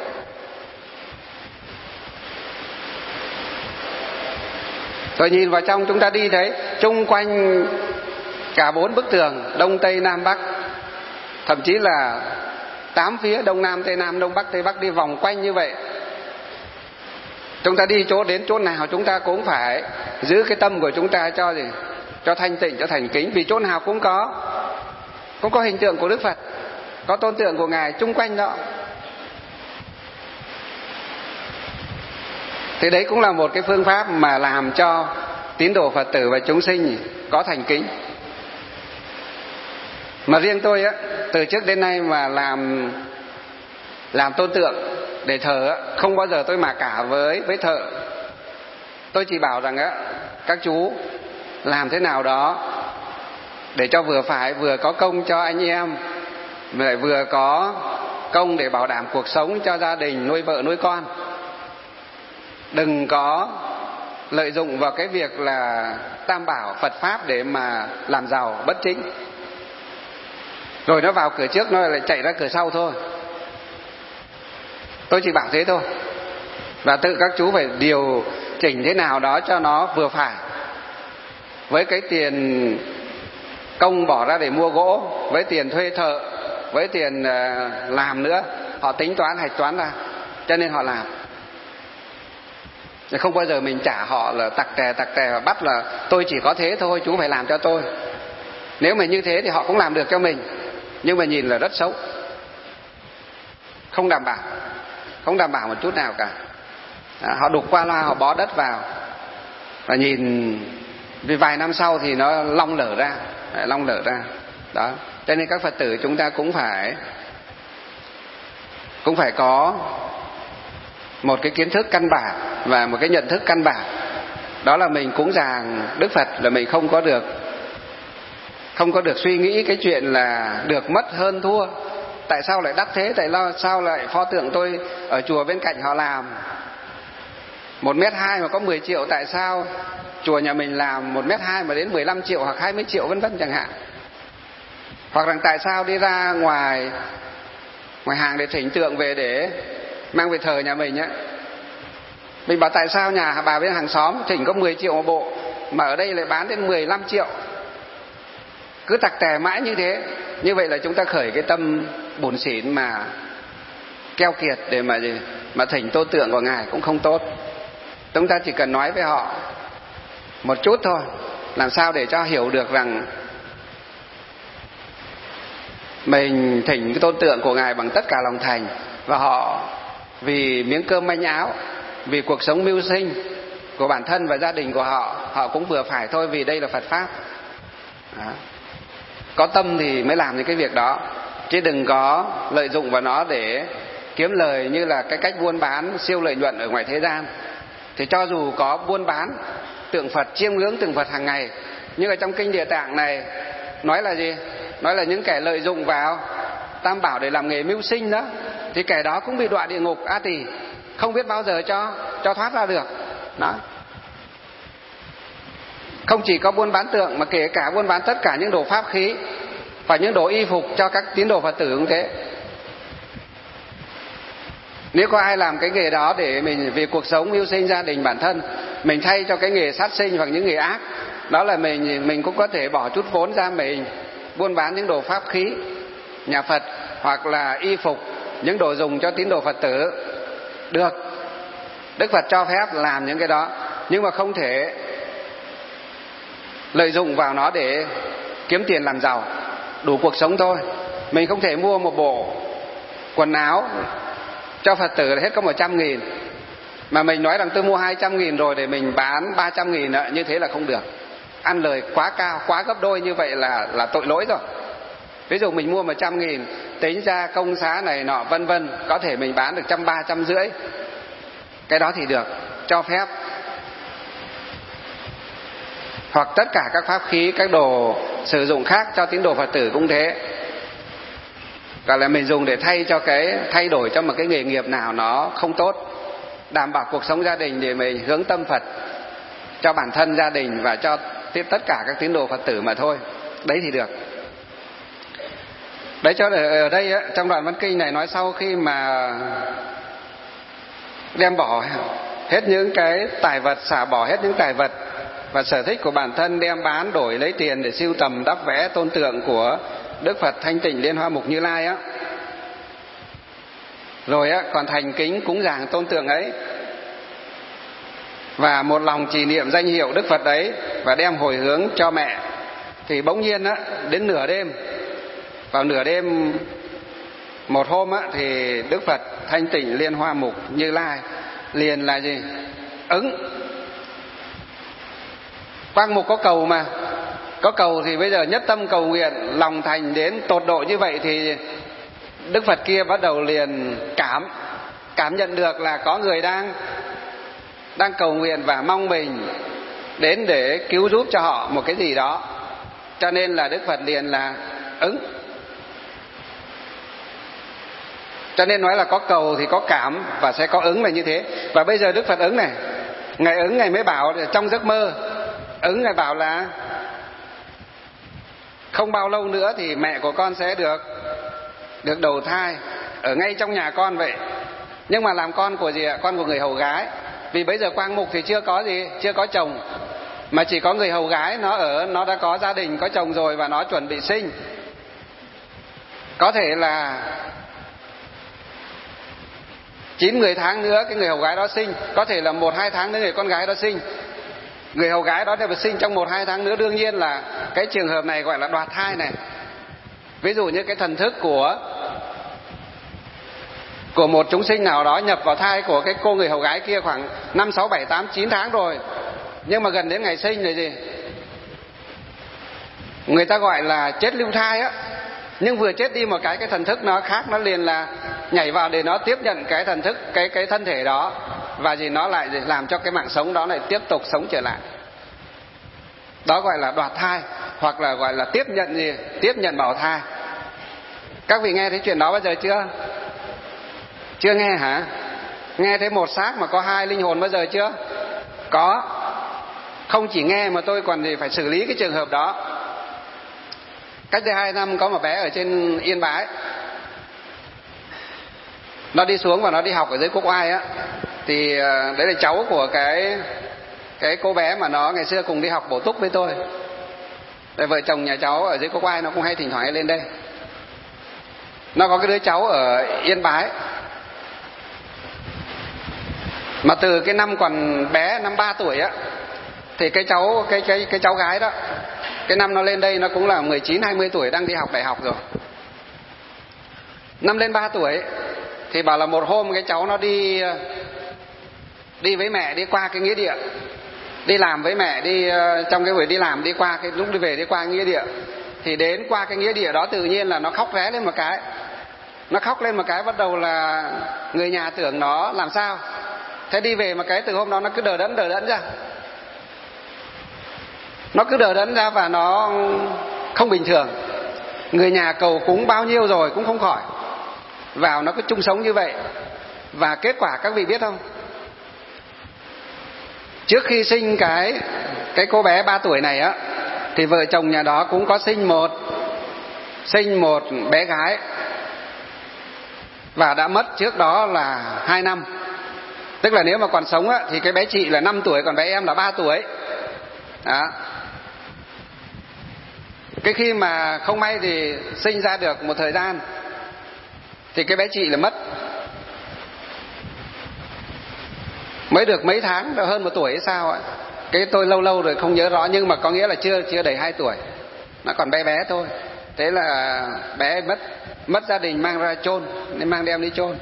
Rồi nhìn vào trong chúng ta đi thấy chung quanh cả bốn bức tường đông tây nam bắc, thậm chí là tám phía đông nam tây nam đông bắc tây bắc, đi vòng quanh như vậy. Chúng ta đi chỗ đến chỗ nào chúng ta cũng phải giữ cái tâm của chúng ta cho gì? Cho thanh tịnh, cho thành kính. Vì chỗ nào cũng có cũng có hình tượng của Đức Phật, có tôn tượng của Ngài chung quanh đó. Thì đấy cũng là một cái phương pháp mà làm cho tín đồ Phật tử và chúng sinh có thành kính. Mà riêng tôi á, từ trước đến nay mà làm làm tôn tượng để thờ á, không bao giờ tôi mà cả với với thợ. Tôi chỉ bảo rằng á, các chú làm thế nào đó để cho vừa phải, vừa có công cho anh em, lại vừa có công để bảo đảm cuộc sống cho gia đình, nuôi vợ nuôi con. Đừng có lợi dụng vào cái việc là Tam Bảo Phật Pháp để mà làm giàu bất chính, rồi nó vào cửa trước nó lại chạy ra cửa sau thôi. Tôi chỉ bảo thế thôi. Và tự các chú phải điều chỉnh thế nào đó cho nó vừa phải. Với cái tiền công bỏ ra để mua gỗ, với tiền thuê thợ, với tiền làm nữa, họ tính toán hạch toán ra, cho nên họ làm. Không bao giờ mình trả họ là tặc tè tặc tè và bắt là tôi chỉ có thế thôi, chú phải làm cho tôi. Nếu mà như thế thì họ cũng làm được cho mình, nhưng mà nhìn là rất xấu, không đảm bảo, không đảm bảo một chút nào cả. À, họ đục qua loa, họ bó đất vào và nhìn vì vài năm sau thì nó long lở ra, long lở ra đó. Cho nên các Phật tử chúng ta cũng phải cũng phải có một cái kiến thức căn bản và một cái nhận thức căn bản, đó là mình cúng dường Đức Phật là mình không có được không có được suy nghĩ cái chuyện là được mất hơn thua. Tại sao lại đắt thế? Tại sao lại pho tượng tôi ở chùa bên cạnh họ làm một mét hai mà có mười triệu, tại sao chùa nhà mình làm một mét hai mà đến mười lăm triệu hoặc hai mươi triệu vân vân chẳng hạn. Hoặc rằng tại sao đi ra ngoài ngoài hàng để thỉnh tượng về để mang về thờ nhà mình á, mình bảo tại sao nhà bà bên hàng xóm thỉnh có mười triệu một bộ mà ở đây lại bán đến mười lăm triệu. Cứ tặc tè mãi như thế. Như vậy là chúng ta khởi cái tâm bủn xỉn mà keo kiệt để mà gì mà thỉnh tô tượng của Ngài cũng không tốt. Chúng ta chỉ cần nói với họ một chút thôi, làm sao để cho hiểu được rằng mình thỉnh cái tôn tượng của Ngài bằng tất cả lòng thành, và họ vì miếng cơm manh áo, vì cuộc sống mưu sinh của bản thân và gia đình của họ, họ cũng vừa phải thôi, vì đây là Phật Pháp. Đó. Có tâm thì mới làm những cái việc đó, chứ đừng có lợi dụng vào nó để kiếm lời như là cái cách buôn bán siêu lợi nhuận ở ngoài thế gian. Thì cho dù có buôn bán tượng Phật, chiêm ngưỡng tượng Phật hàng ngày, nhưng ở trong kinh Địa Tạng này nói là gì? Nói là những kẻ lợi dụng vào Tam Bảo để làm nghề mưu sinh đó, thì kẻ đó cũng bị đọa địa ngục A Tỳ, không biết bao giờ cho cho thoát ra được. Đó. Không chỉ có buôn bán tượng mà kể cả buôn bán tất cả những đồ pháp khí và những đồ y phục cho các tín đồ Phật tử cũng thế. Nếu có ai làm cái nghề đó để mình vì cuộc sống mưu sinh gia đình bản thân, mình thay cho cái nghề sát sinh hoặc những nghề ác, đó là mình mình cũng có thể bỏ chút vốn ra mình buôn bán những đồ pháp khí nhà Phật hoặc là y phục, những đồ dùng cho tín đồ Phật tử. Được, Đức Phật cho phép làm những cái đó, nhưng mà không thể lợi dụng vào nó để kiếm tiền làm giàu, đủ cuộc sống thôi. Mình không thể mua một bộ quần áo cho Phật tử là hết có một trăm nghìn, mà mình nói rằng tôi mua hai trăm nghìn rồi để mình bán ba trăm nghìn nữa, như thế là không được. Ăn lời quá cao, quá gấp đôi như vậy là là tội lỗi rồi. Ví dụ mình mua một trăm nghìn, tính ra công xá này nọ vân vân, có thể mình bán được trăm ba, trăm rưỡi. Cái đó thì được, cho phép. Hoặc tất cả các pháp khí, các đồ sử dụng khác cho tín đồ Phật tử cũng thế. Gọi là mình dùng để thay cho cái thay đổi cho một cái nghề nghiệp nào nó không tốt, đảm bảo cuộc sống gia đình để mình hướng tâm Phật cho bản thân, gia đình và cho tất cả các tín đồ Phật tử mà thôi. Đấy thì được. Đấy, cho ở đây á, trong đoạn văn kinh này nói sau khi mà đem bỏ hết những cái tài vật, xả bỏ hết những tài vật và sở thích của bản thân, đem bán đổi lấy tiền để sưu tầm đắp vẽ tôn tượng của Đức Phật Thanh Tịnh Liên Hoa Mục Như Lai á, rồi á còn thành kính cúng dường tôn tượng ấy và một lòng trì niệm danh hiệu Đức Phật ấy và đem hồi hướng cho mẹ, thì bỗng nhiên á đến nửa đêm, vào nửa đêm một hôm á, thì Đức Phật Thanh Tịnh Liên Hoa Mục Như Lai liền là gì? Ứng. Quang mục có cầu mà, có cầu thì bây giờ nhất tâm cầu nguyện, lòng thành đến tột độ như vậy, thì Đức Phật kia bắt đầu liền cảm cảm nhận được là có người đang đang cầu nguyện và mong mình đến để cứu giúp cho họ một cái gì đó, cho nên là Đức Phật liền là ứng. Cho nên nói là có cầu thì có cảm và sẽ có ứng là như thế. Và bây giờ Đức Phật ứng này, Ngài ứng, Ngài mới bảo trong giấc mơ, ứng Ngài bảo là không bao lâu nữa thì mẹ của con sẽ được được đầu thai ở ngay trong nhà con vậy. Nhưng mà làm con của gì ạ? Con của người hầu gái. Vì bây giờ Quang Mục thì chưa có gì, chưa có chồng, mà chỉ có người hầu gái, nó ở nó đã có gia đình, có chồng rồi và nó chuẩn bị sinh. Có thể là chín mười tháng nữa cái người hầu gái đó sinh, có thể là một hai tháng nữa người con gái đó sinh. Người hầu gái đó thì sinh trong một hai tháng nữa, đương nhiên là cái trường hợp này gọi là đoạt thai này. Ví dụ như cái thần thức của của một chúng sinh nào đó nhập vào thai của cái cô người hầu gái kia khoảng năm, sáu, bảy, tám, chín tháng rồi, nhưng mà gần đến ngày sinh rồi gì, người ta gọi là chết lưu thai á. Nhưng vừa chết đi một cái, cái thần thức nó khác, nó liền là nhảy vào để nó tiếp nhận cái thần thức, cái cái thân thể đó, và gì nó lại làm cho cái mạng sống đó lại tiếp tục sống trở lại. Đó gọi là đoạt thai. hoặc là gọi là tiếp nhận gì, tiếp nhận bào thai. Các vị nghe thấy chuyện đó bao giờ chưa? Chưa nghe hả? Nghe thấy một xác mà có hai linh hồn bao giờ chưa? Có. Không chỉ nghe mà tôi còn gì phải xử lý cái trường hợp đó. Cách đây hai năm có một bé ở trên Yên Bái, nó đi xuống và nó đi học ở dưới Quốc Oai á. Thì đấy là cháu của cái cái cô bé mà nó ngày xưa cùng đi học bổ túc với tôi. Để vợ chồng nhà cháu ở dưới Quốc Oai nó cũng hay thỉnh thoảng lên đây. Nó có cái đứa cháu ở Yên Bái, mà từ cái năm còn bé, năm ba tuổi á, thì cái cháu cái cái cái cháu gái đó, cái năm nó lên đây nó cũng là mười chín hai mươi tuổi, đang đi học đại học rồi. Năm lên ba tuổi thì bảo là một hôm cái cháu nó đi đi với mẹ đi qua cái nghĩa địa, đi làm với mẹ, đi trong cái buổi đi làm đi qua cái lúc đi về đi qua nghĩa địa, thì đến qua cái nghĩa địa đó tự nhiên là nó khóc ré lên một cái. Nó khóc lên một cái bắt đầu là người nhà tưởng nó làm sao. Thế đi về một cái từ hôm đó nó cứ đờ đẫn đờ đẫn ra. Nó cứ đờ đẫn ra và nó không bình thường. Người nhà cầu cúng bao nhiêu rồi cũng không khỏi. Vào nó cứ chung sống như vậy. Và kết quả các vị biết không? Trước khi sinh cái cái cô bé ba tuổi này á, thì vợ chồng nhà đó cũng có sinh một sinh một bé gái, và đã mất trước đó là hai năm. Tức là nếu mà còn sống á, thì cái bé chị là năm tuổi, còn bé em là ba tuổi. Đó. Cái khi mà không may thì sinh ra được một thời gian, thì cái bé chị là mất. Mới được mấy tháng, được hơn một tuổi hay sao ạ. Cái tôi lâu lâu rồi không nhớ rõ, nhưng mà có nghĩa là chưa chưa đầy hai tuổi. Nó còn bé bé thôi. Thế là bé mất mất gia đình mang ra chôn, nên mang đem đi chôn.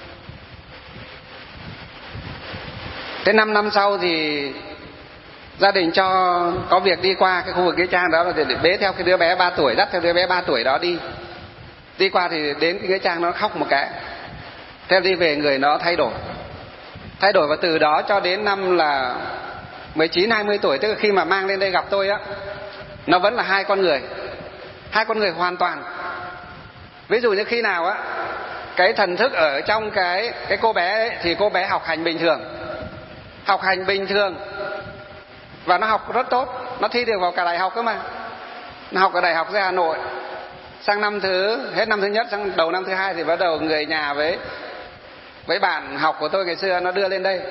Thế năm năm sau thì gia đình cho có việc đi qua cái khu vực nghĩa trang đó, để bế theo cái đứa bé ba tuổi, dắt theo đứa bé ba tuổi đó đi. Đi qua thì đến cái nghĩa trang nó khóc một cái. Thế đi về người nó thay đổi. Thay đổi và từ đó cho đến năm là mười chín hai mươi tuổi, tức là khi mà mang lên đây gặp tôi á, nó vẫn là hai con người. Hai con người hoàn toàn. Ví dụ như khi nào á, cái thần thức ở trong cái cái cô bé ấy, thì cô bé học hành bình thường. Học hành bình thường. Và nó học rất tốt. Nó thi được vào cả đại học cơ mà. Nó học ở đại học ra Hà Nội. Sang năm thứ, hết năm thứ nhất, sang đầu năm thứ hai thì bắt đầu người nhà với với bạn học của tôi ngày xưa nó đưa lên đây.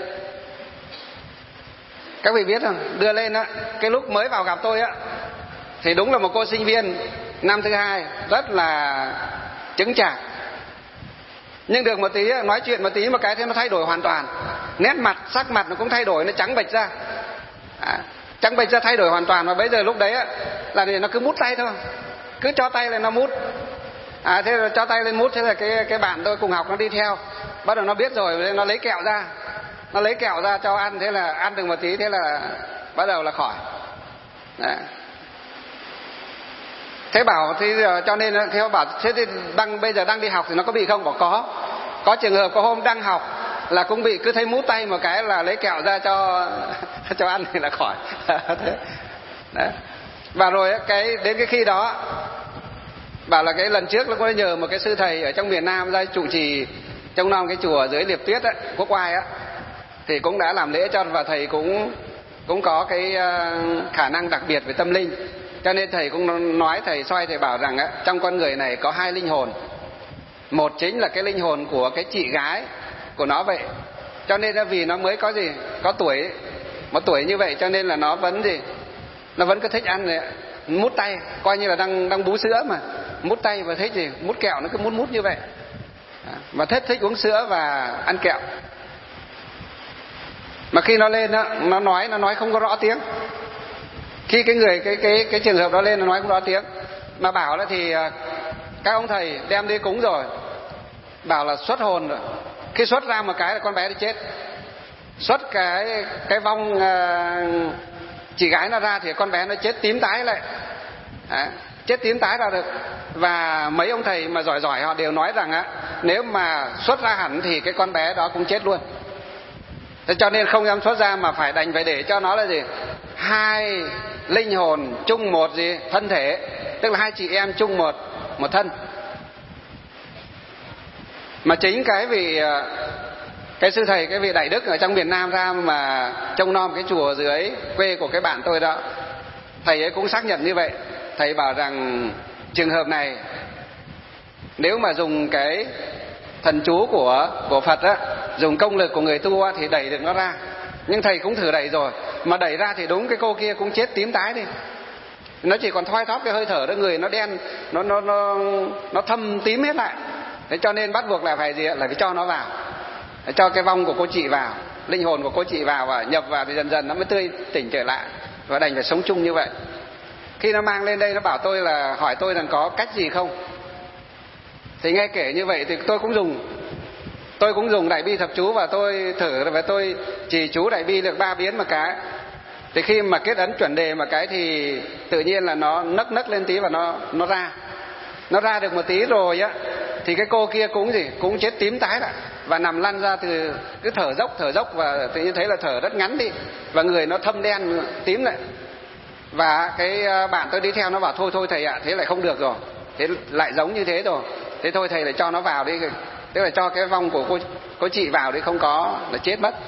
Các vị biết không? Đưa lên á, cái lúc mới vào gặp tôi á, thì đúng là một cô sinh viên năm thứ hai, rất là chững chạc. Nhưng được một tí, nói chuyện một tí một cái thế nó thay đổi hoàn toàn. Nét mặt, sắc mặt nó cũng thay đổi, nó trắng bệch ra. À, trắng bệch ra thay đổi hoàn toàn. Và bây giờ lúc đấy á, là nó cứ mút tay thôi. Cứ cho tay lên nó mút. À, thế là cho tay lên mút, thế là cái, cái bạn tôi cùng học nó đi theo. Bắt đầu nó biết rồi, nó lấy kẹo ra. Nó lấy kẹo ra cho ăn, thế là ăn được một tí, thế là bắt đầu là khỏi. Đấy. Thế bảo thì cho nên thế bảo thế thì đang bây giờ đang đi học thì nó có bị không? Bảo có. Có trường hợp có hôm đang học là cũng bị, cứ thấy mút tay một cái là lấy kẹo ra cho cho ăn thì là khỏi. Thế. Đấy. Và rồi cái đến cái khi đó bảo là cái lần trước nó có nhờ một cái sư thầy ở trong miền Nam ra trụ trì trông nom cái chùa dưới Liệp Tuyết á, Quốc Oai á, thì cũng đã làm lễ cho, và thầy cũng cũng có cái khả năng đặc biệt về tâm linh. Cho nên thầy cũng nói, thầy xoay thầy bảo rằng á, trong con người này có hai linh hồn. Một chính là cái linh hồn của cái chị gái của nó vậy. Cho nên là vì nó mới có gì, có tuổi, một tuổi như vậy, cho nên là nó vẫn gì, nó vẫn cứ thích ăn này, mút tay, coi như là đang đang bú sữa mà, mút tay và thích gì, mút kẹo nó cứ mút mút như vậy. Mà thích thích uống sữa và ăn kẹo. Mà khi nó lên á, nó nói nó nói không có rõ tiếng. Khi cái người cái cái cái trường hợp đó lên nó nói không rõ tiếng. Mà bảo là thì các ông thầy đem đi cúng rồi, bảo là xuất hồn rồi. Khi xuất ra một cái là con bé đi chết. Xuất cái cái vong uh, chị gái nó ra thì con bé nó chết tím tái lại. Đấy, chết tím tái ra được. Và mấy ông thầy mà giỏi giỏi họ đều nói rằng á, nếu mà xuất ra hẳn thì cái con bé đó cũng chết luôn. Thế cho nên không dám xuất ra mà phải đành phải để cho nó là gì, hai linh hồn chung một gì thân thể, tức là hai chị em chung một một thân. Mà chính cái vị cái sư thầy, cái vị Đại Đức ở trong miền Nam ra mà trông nom cái chùa dưới quê của cái bạn tôi đó, thầy ấy cũng xác nhận như vậy. Thầy bảo rằng trường hợp này nếu mà dùng cái thần chú của của Phật á, dùng công lực của người tu á, thì đẩy được nó ra. Nhưng thầy cũng thử đẩy rồi, mà đẩy ra thì đúng cái cô kia cũng chết tím tái đi. Nó chỉ còn thoi thóp cái hơi thở đó, người nó đen, nó nó nó nó thâm tím hết lại. Thế cho nên bắt buộc là phải gì ạ? Là phải cho nó vào, cho cái vong của cô chị vào, linh hồn của cô chị vào và nhập vào thì dần dần nó mới tươi tỉnh trở lại, và đành phải sống chung như vậy. Khi nó mang lên đây nó bảo tôi là hỏi tôi rằng có cách gì không, thì nghe kể như vậy thì tôi cũng dùng tôi cũng dùng đại bi thập chú và tôi thử, và tôi chỉ chú đại bi được ba biến một cái. Thì khi mà kết ấn chuẩn đề một cái thì tự nhiên là nó nấc nấc lên tí và nó nó ra nó ra được một tí rồi á, thì cái cô kia cũng gì cũng chết tím tái lại và nằm lăn ra, từ cứ thở dốc thở dốc và tự nhiên thấy là thở rất ngắn đi, và người nó thâm đen tím lại. Và cái bạn tôi đi theo nó bảo thôi thôi thầy ạ, à, thế lại không được rồi, thế lại giống như thế rồi, thế thôi thầy lại cho nó vào đi, tức là cho cái vong của cô cô chị vào đi, không có là chết mất.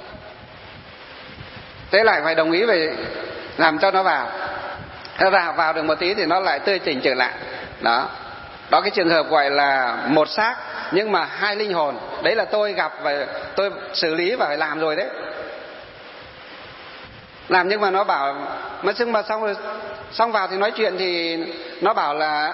Thế lại phải đồng ý về làm cho nó vào. Nó vào vào được một tí thì nó lại tươi tỉnh trở lại. Đó. Đó cái trường hợp gọi là một xác nhưng mà hai linh hồn. Đấy là tôi gặp và tôi xử lý và phải làm rồi đấy. Làm nhưng mà nó bảo mà nhưng mà xong rồi xong vào thì nói chuyện thì nó bảo là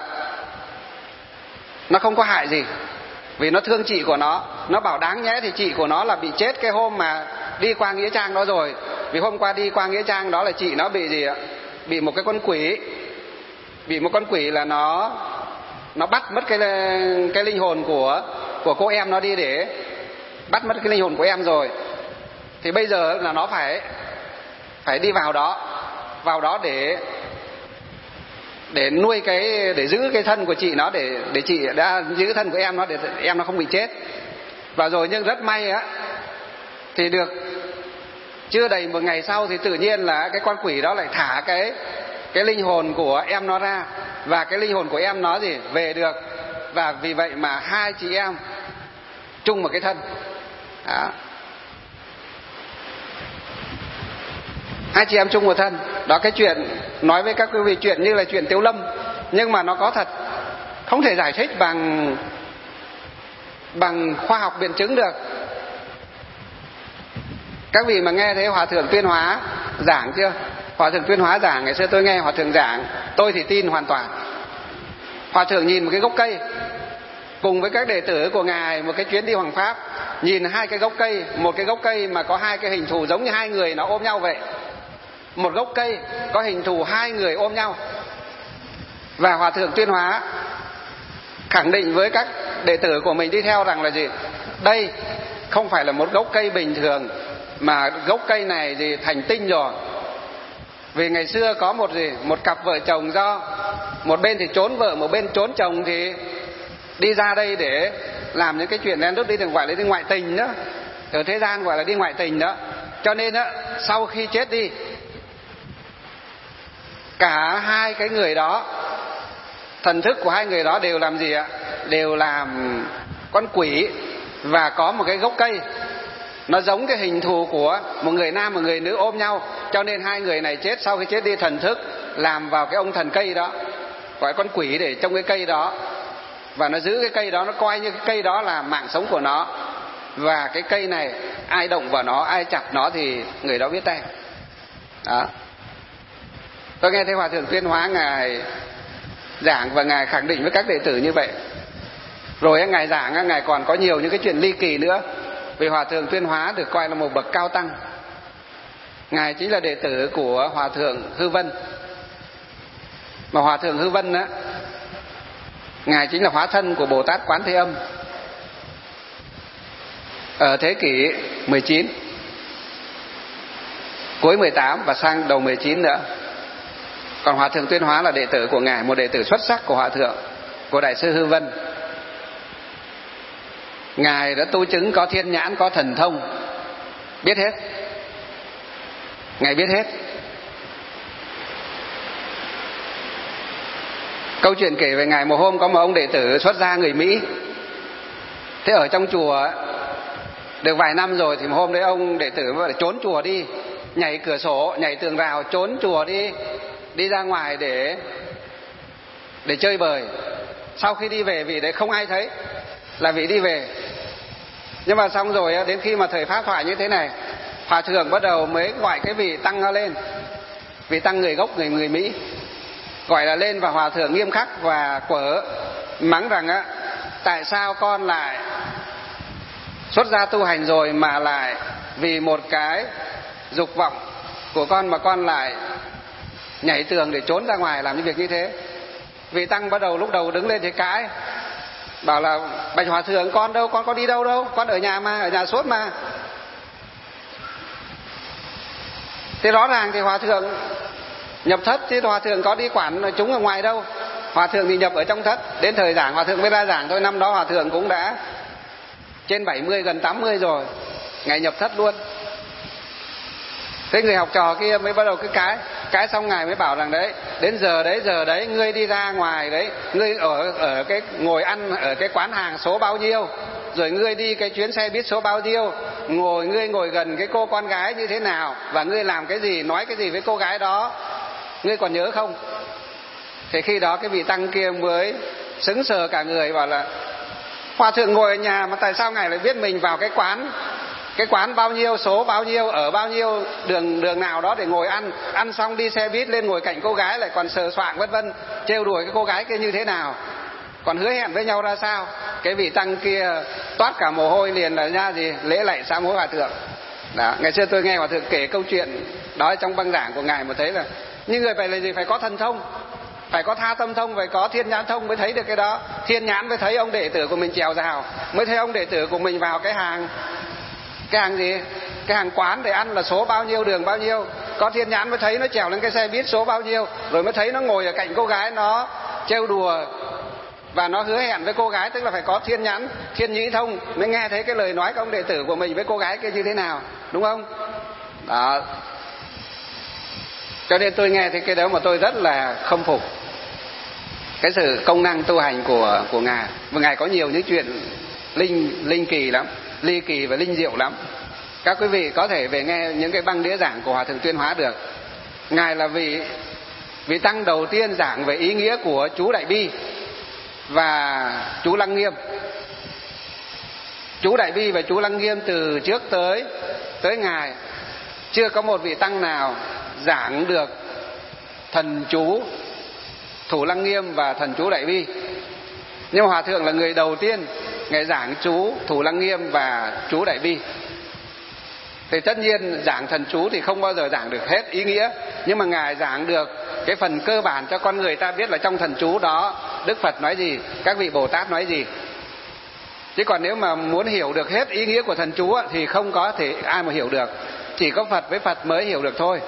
nó không có hại gì, vì nó thương chị của nó. Nó bảo đáng nhẽ thì chị của nó là bị chết cái hôm mà đi qua nghĩa trang đó rồi. Vì hôm qua đi qua nghĩa trang đó là chị nó bị gì ạ? Bị một cái con quỷ. Bị một con quỷ là nó nó bắt mất cái cái linh hồn của của cô em nó đi, để bắt mất cái linh hồn của em rồi. Thì bây giờ là nó phải phải đi vào đó, vào đó để để nuôi cái, để giữ cái thân của chị nó, để để chị đã giữ thân của em nó, để em nó không bị chết. Và rồi nhưng rất may á, thì được chưa đầy một ngày sau thì tự nhiên là cái con quỷ đó lại thả cái cái linh hồn của em nó ra, và cái linh hồn của em nó gì về được. Và vì vậy mà hai chị em chung một cái thân. Đó. Hai chị em chung một thân. Đó, cái chuyện nói với các quý vị chuyện như là chuyện Tiếu Lâm, nhưng mà nó có thật, không thể giải thích bằng bằng khoa học biện chứng được. Các vị mà nghe thấy Hòa Thượng Tuyên Hóa giảng chưa? Hòa Thượng Tuyên Hóa giảng, ngày xưa tôi nghe Hòa Thượng giảng, tôi thì tin hoàn toàn. Hòa Thượng nhìn một cái gốc cây, cùng với các đệ tử của Ngài một cái chuyến đi Hoàng Pháp, nhìn hai cái gốc cây, một cái gốc cây mà có hai cái hình thù giống như hai người nó ôm nhau vậy. Một gốc cây có hình thù hai người ôm nhau. Và Hòa Thượng Tuyên Hóa khẳng định với các đệ tử của mình đi theo rằng là gì? Đây không phải là một gốc cây bình thường, mà gốc cây này gì thành tinh rồi. Vì ngày xưa có một gì một cặp vợ chồng, do một bên thì trốn vợ, một bên trốn chồng, thì đi ra đây để làm những cái chuyện đen đút, đi thường gọi là đi ngoại tình đó, ở thế gian gọi là đi ngoại tình đó. Cho nên á, sau khi chết đi, cả hai cái người đó, thần thức của hai người đó đều làm gì ạ? Đều làm con quỷ, và có một cái gốc cây nó giống cái hình thù của một người nam một người nữ ôm nhau. Cho nên hai người này chết, sau khi chết đi, thần thức làm vào cái ông thần cây đó, gọi con quỷ để trong cái cây đó, và nó giữ cái cây đó, nó coi như cái cây đó là mạng sống của nó. Và cái cây này ai động vào nó, ai chặt nó thì người đó biết tay. Đó. Tôi nghe thấy Hòa Thượng Tuyên Hóa Ngài giảng và Ngài khẳng định với các đệ tử như vậy. Rồi Ngài giảng, Ngài còn có nhiều những cái chuyện ly kỳ nữa. Vì Hòa Thượng Tuyên Hóa được coi là một bậc cao tăng. Ngài chính là đệ tử của Hòa Thượng Hư Vân. Mà Hòa Thượng Hư Vân á, Ngài chính là hóa thân của Bồ Tát Quán Thế Âm ở thế kỷ mười chín, cuối mười tám và sang đầu mười chín nữa. Còn Hòa Thượng Tuyên Hóa là đệ tử của Ngài, một đệ tử xuất sắc của Hòa Thượng, của Đại sư Hư Vân. Ngài đã tu chứng có thiên nhãn, có thần thông, biết hết. Ngài biết hết. Câu chuyện kể về ngài, một hôm có một ông đệ tử xuất gia người Mỹ. Thế ở trong chùa được vài năm rồi, thì một hôm đấy ông đệ tử phải trốn chùa đi, nhảy cửa sổ, nhảy tường rào, trốn chùa đi, đi ra ngoài để để chơi bời. Sau khi đi về, vì đấy không ai thấy là vị đi về. Nhưng mà xong rồi đến khi mà thời pháp thoại như thế này, hòa thượng bắt đầu mới gọi cái vị tăng lên, vị tăng người gốc người người Mỹ, gọi là lên, và hòa thượng nghiêm khắc và quở mắng rằng á, tại sao con lại xuất gia tu hành rồi mà lại vì một cái dục vọng của con mà con lại nhảy tường để trốn ra ngoài làm những việc như thế. Vị tăng bắt đầu lúc đầu đứng lên thì cãi, bảo là bạch hòa thượng, con đâu, con có đi đâu đâu, con ở nhà mà, ở nhà suốt mà. Thế rõ ràng thì hòa thượng nhập thất, chứ hòa thượng có đi quản chúng ở ngoài đâu. Hòa thượng thì nhập ở trong thất. Đến thời giảng hòa thượng mới ra giảng thôi. Năm đó hòa thượng cũng đã trên bảy mươi, gần tám mươi rồi, ngài nhập thất luôn. Thế người học trò kia mới bắt đầu cứ cái cái xong ngài mới bảo rằng đấy, đến giờ đấy giờ đấy ngươi đi ra ngoài đấy, ngươi ở ở cái ngồi ăn ở cái quán hàng số bao nhiêu, rồi ngươi đi cái chuyến xe buýt số bao nhiêu, ngồi ngươi ngồi gần cái cô con gái như thế nào, và ngươi làm cái gì, nói cái gì với cô gái đó, ngươi còn nhớ không? Thì khi đó cái vị tăng kia mới sững sờ cả người, bảo là hòa thượng ngồi ở nhà mà tại sao ngài lại biết mình vào cái quán cái quán bao nhiêu, số bao nhiêu, ở bao nhiêu đường đường nào đó để ngồi ăn, ăn xong đi xe buýt lên ngồi cạnh cô gái lại còn sờ soạng vân vân, trêu đùa cái cô gái kia như thế nào, còn hứa hẹn với nhau ra sao. Cái vị tăng kia toát cả mồ hôi liền là nha gì lễ lạy sám hối hòa thượng. Đó, ngày xưa tôi nghe hòa thượng kể câu chuyện đó trong băng giảng của ngài mà thấy là như người phải là gì, phải có thần thông, phải có tha tâm thông, phải có thiên nhãn thông mới thấy được cái đó. Thiên nhãn mới thấy ông đệ tử của mình trèo rào, mới thấy ông đệ tử của mình vào cái hàng cái hàng gì cái hàng quán để ăn là số bao nhiêu, đường bao nhiêu. Có thiên nhãn mới thấy nó trèo lên cái xe buýt số bao nhiêu, rồi mới thấy nó ngồi ở cạnh cô gái, nó trêu đùa và nó hứa hẹn với cô gái. Tức là phải có thiên nhãn, thiên nhĩ thông mới nghe thấy cái lời nói của ông đệ tử của mình với cô gái kia như thế nào, đúng không? Đó, cho nên tôi nghe thấy cái đó mà tôi rất là khâm phục cái sự công năng tu hành của của ngài. Và ngài có nhiều những chuyện linh linh kỳ lắm, ly kỳ và linh diệu lắm. Các quý vị có thể về nghe những cái băng đĩa giảng của hòa thượng Tuyên Hóa được. Ngài là vị vị tăng đầu tiên giảng về ý nghĩa của chú Đại Bi và chú Lăng Nghiêm. Chú Đại Bi và chú Lăng Nghiêm từ trước tới tới ngài chưa có một vị tăng nào giảng được thần chú Thủ Lăng Nghiêm và thần chú Đại Bi. Nhưng hòa thượng là người đầu tiên ngài giảng chú Thủ Lăng Nghiêm và chú Đại Bi. Thì tất nhiên giảng thần chú thì không bao giờ giảng được hết ý nghĩa, nhưng mà ngài giảng được cái phần cơ bản cho con người ta biết là trong thần chú đó Đức Phật nói gì, các vị Bồ Tát nói gì. Chứ còn nếu mà muốn hiểu được hết ý nghĩa của thần chú thì không có thể ai mà hiểu được, chỉ có Phật với Phật mới hiểu được thôi.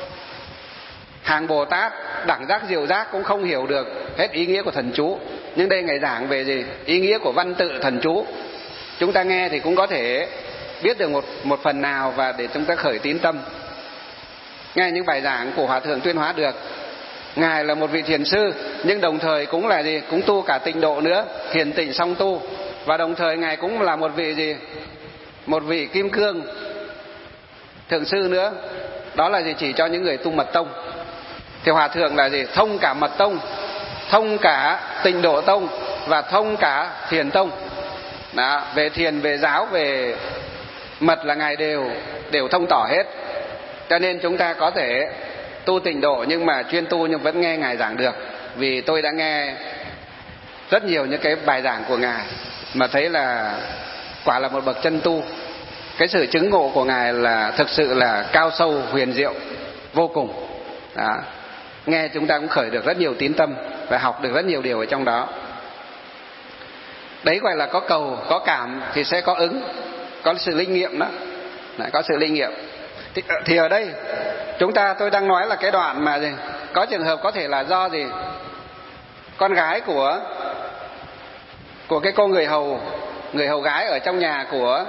Hàng Bồ Tát đẳng giác diệu giác cũng không hiểu được hết ý nghĩa của thần chú. Nhưng đây ngài giảng về gì? Ý nghĩa của văn tự thần chú. Chúng ta nghe thì cũng có thể biết được một một phần nào và để chúng ta khởi tín tâm. Nghe những bài giảng của hòa thượng Tuyên Hóa được. Ngài là một vị thiền sư nhưng đồng thời cũng là gì? Cũng tu cả tịnh độ nữa, thiền tịnh song tu. Và đồng thời ngài cũng là một vị gì? Một vị kim cương thượng sư nữa. Đó là gì? Chỉ cho những người tu mật tông. Thì hòa thượng là gì? Thông cả mật tông, thông cả tịnh độ tông và thông cả thiền tông. Đó, về thiền, về giáo, về mật là ngài đều đều thông tỏ hết. Cho nên chúng ta có thể tu tịnh độ nhưng mà chuyên tu nhưng vẫn nghe ngài giảng được. Vì tôi đã nghe rất nhiều những cái bài giảng của ngài mà thấy là quả là một bậc chân tu. Cái sự chứng ngộ của ngài là thực sự là cao sâu huyền diệu vô cùng. Đó, nghe chúng ta cũng khởi được rất nhiều tín tâm và học được rất nhiều điều ở trong đó. Đấy gọi là có cầu, có cảm thì sẽ có ứng, có sự linh nghiệm đó. Đấy, có sự linh nghiệm. Thì, thì ở đây chúng ta tôi đang nói là cái đoạn mà gì? Có trường hợp có thể là do gì? Con gái của của cái cô người hầu, người hầu gái ở trong nhà của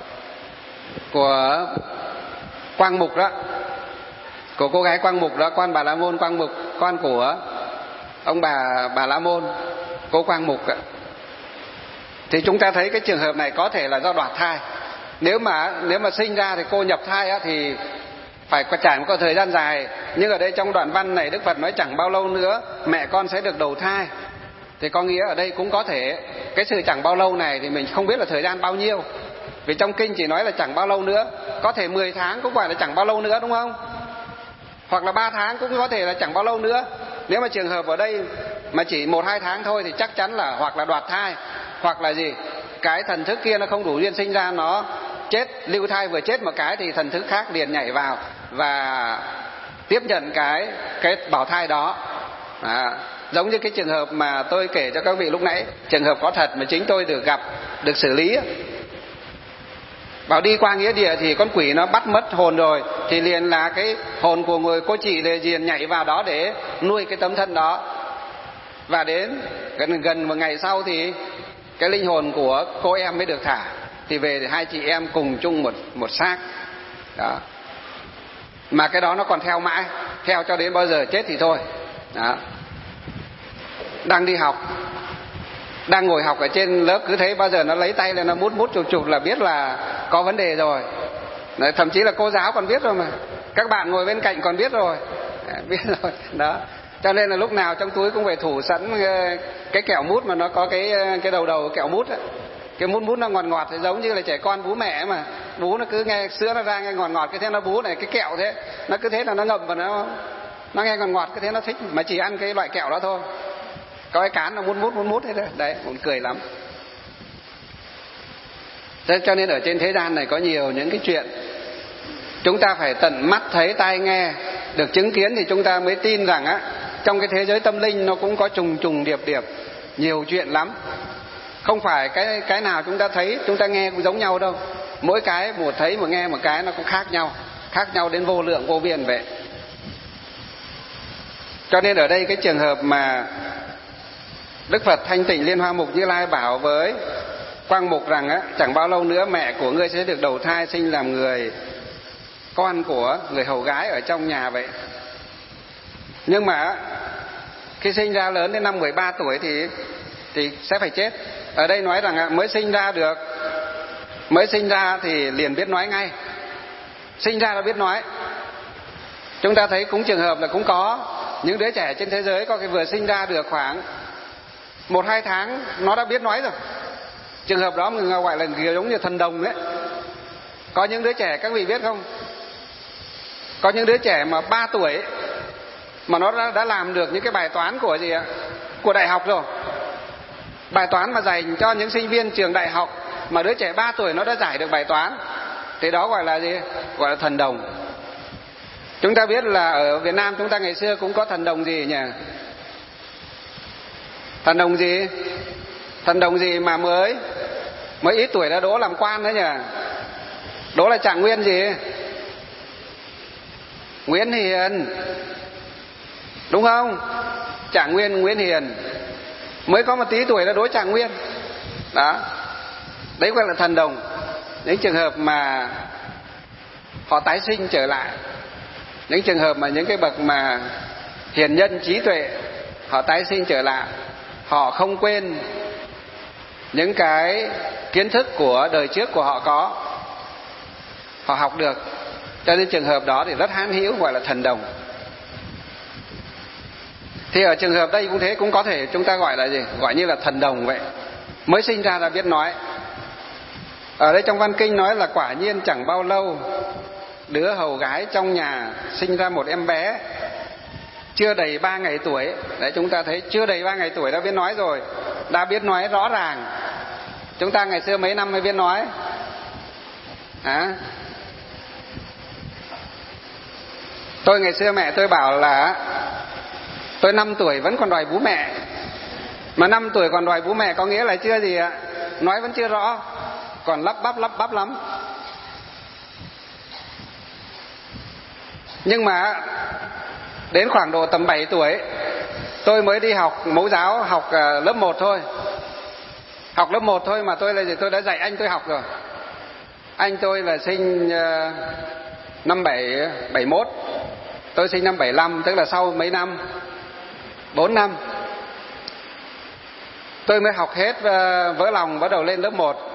của Quang Mục đó, của cô gái Quang Mục đó, quan Bà La Môn Quang Mục, con của ông bà bà La Môn, cô Quang Mục ạ. Thì chúng ta thấy cái trường hợp này có thể là do đoạt thai. Nếu mà nếu mà sinh ra thì cô nhập thai á, thì phải trải một thời gian dài. Nhưng ở đây trong đoạn văn này Đức Phật nói chẳng bao lâu nữa mẹ con sẽ được đầu thai. Thì có nghĩa ở đây cũng có thể cái sự chẳng bao lâu này thì mình không biết là thời gian bao nhiêu. Vì trong kinh chỉ nói là chẳng bao lâu nữa. Có thể mười tháng cũng phải là chẳng bao lâu nữa, đúng không? Hoặc là ba tháng cũng có thể là chẳng bao lâu nữa. Nếu mà trường hợp ở đây mà chỉ một hai tháng thôi thì chắc chắn là hoặc là đoạt thai, hoặc là gì, cái thần thức kia nó không đủ duyên sinh ra, nó chết, lưu thai vừa chết một cái thì thần thức khác liền nhảy vào và tiếp nhận cái cái bào thai đó. À, giống như cái trường hợp mà tôi kể cho các vị lúc nãy, trường hợp có thật mà chính tôi được gặp, được xử lý. Bảo đi qua nghĩa địa thì con quỷ nó bắt mất hồn rồi, thì liền là cái hồn của người cô chị liền nhảy vào đó để nuôi cái tấm thân đó. Và đến gần gần một ngày sau thì cái linh hồn của cô em mới được thả, thì về thì hai chị em cùng chung một một xác đó. Mà cái đó nó còn theo mãi, theo cho đến bao giờ chết thì thôi đó. Đang đi học, đang ngồi học ở trên lớp, cứ thấy bao giờ nó lấy tay lên nó mút mút chụp chụp là biết là có vấn đề rồi. Đấy, thậm chí là cô giáo còn biết rồi mà, các bạn ngồi bên cạnh còn biết rồi, à, biết rồi đó. Cho nên là lúc nào trong túi cũng phải thủ sẵn cái kẹo mút mà nó có cái cái đầu đầu kẹo mút ấy. Cái mút mút nó ngọt ngọt thì giống như là trẻ con bú mẹ mà, bú nó cứ nghe sữa nó ra nghe ngọt ngọt, cái thế nó bú này cái kẹo thế, nó cứ thế là nó ngậm vào nó nó nghe ngọt ngọt, cái thế nó thích mà chỉ ăn cái loại kẹo đó thôi. Có cái cán nó mút mút mút mút thế đấy, đấy buồn cười lắm. Thế cho nên ở trên thế gian này có nhiều những cái chuyện chúng ta phải tận mắt thấy, tai nghe, được chứng kiến thì chúng ta mới tin rằng á, trong cái thế giới tâm linh nó cũng có trùng trùng điệp điệp nhiều chuyện lắm. Không phải cái cái nào chúng ta thấy, chúng ta nghe cũng giống nhau đâu. Mỗi cái một thấy một nghe một cái nó cũng khác nhau, khác nhau đến vô lượng vô biên vậy. Cho nên ở đây cái trường hợp mà Đức Phật Thanh Tịnh Liên Hoa Mục Như Lai bảo với Quang Mục rằng á, chẳng bao lâu nữa mẹ của ngươi sẽ được đầu thai sinh làm người con của người hầu gái ở trong nhà vậy. Nhưng mà khi sinh ra lớn đến năm mười ba tuổi thì thì sẽ phải chết. Ở đây nói rằng mới sinh ra được, mới sinh ra thì liền biết nói ngay, sinh ra là biết nói. Chúng ta thấy cũng trường hợp là cũng có những đứa trẻ trên thế giới có cái vừa sinh ra được khoảng một hai tháng nó đã biết nói rồi. Trường hợp đó mình gọi là giống như thần đồng đấy. Có những đứa trẻ các vị biết không, có những đứa trẻ mà ba tuổi mà nó đã, đã làm được những cái bài toán của gì ạ, của đại học rồi. Bài toán mà dành cho những sinh viên trường đại học mà đứa trẻ ba tuổi nó đã giải được bài toán, thì đó gọi là gì, gọi là thần đồng. Chúng ta biết là ở Việt Nam chúng ta ngày xưa cũng có thần đồng gì nhỉ? Thần đồng gì? Thần đồng gì mà mới mới ít tuổi đã đỗ làm quan đấy nhỉ? Đỗ là Trạng Nguyên gì? Nguyễn Hiền, đúng không? Trạng Nguyên Nguyễn Hiền mới có một tí tuổi đã đỗ Trạng Nguyên đó. Đấy gọi là thần đồng. Những trường hợp mà họ tái sinh trở lại, những trường hợp mà những cái bậc mà hiền nhân trí tuệ họ tái sinh trở lại, họ không quên những cái kiến thức của đời trước của họ có, họ học được, cho nên trường hợp đó thì rất hán hữu, gọi là thần đồng. Thì ở trường hợp đây cũng thế, cũng có thể chúng ta gọi là gì, gọi như là thần đồng vậy, mới sinh ra là biết nói. Ở đây trong văn kinh nói là quả nhiên chẳng bao lâu đứa hầu gái trong nhà sinh ra một em bé chưa đầy ba ngày tuổi. Đấy, chúng ta thấy chưa đầy ba ngày tuổi đã biết nói rồi, đã biết nói rõ ràng. Chúng ta ngày xưa mấy năm mới biết nói à? Tôi ngày xưa mẹ tôi bảo là tôi năm tuổi vẫn còn đòi bú mẹ. Mà năm tuổi còn đòi bú mẹ có nghĩa là chưa gì ạ, nói vẫn chưa rõ, còn lắp bắp lắp bắp lắm. Nhưng mà đến khoảng độ tầm bảy tuổi tôi mới đi học mẫu giáo, học lớp một thôi. Học lớp một thôi mà tôi là gì, tôi đã dạy anh tôi học rồi. Anh tôi là sinh uh, năm bảy bảy mốt, tôi sinh năm bảy lăm, tức là sau mấy năm, bốn năm. Tôi mới học hết vỡ lòng, bắt đầu lên lớp một.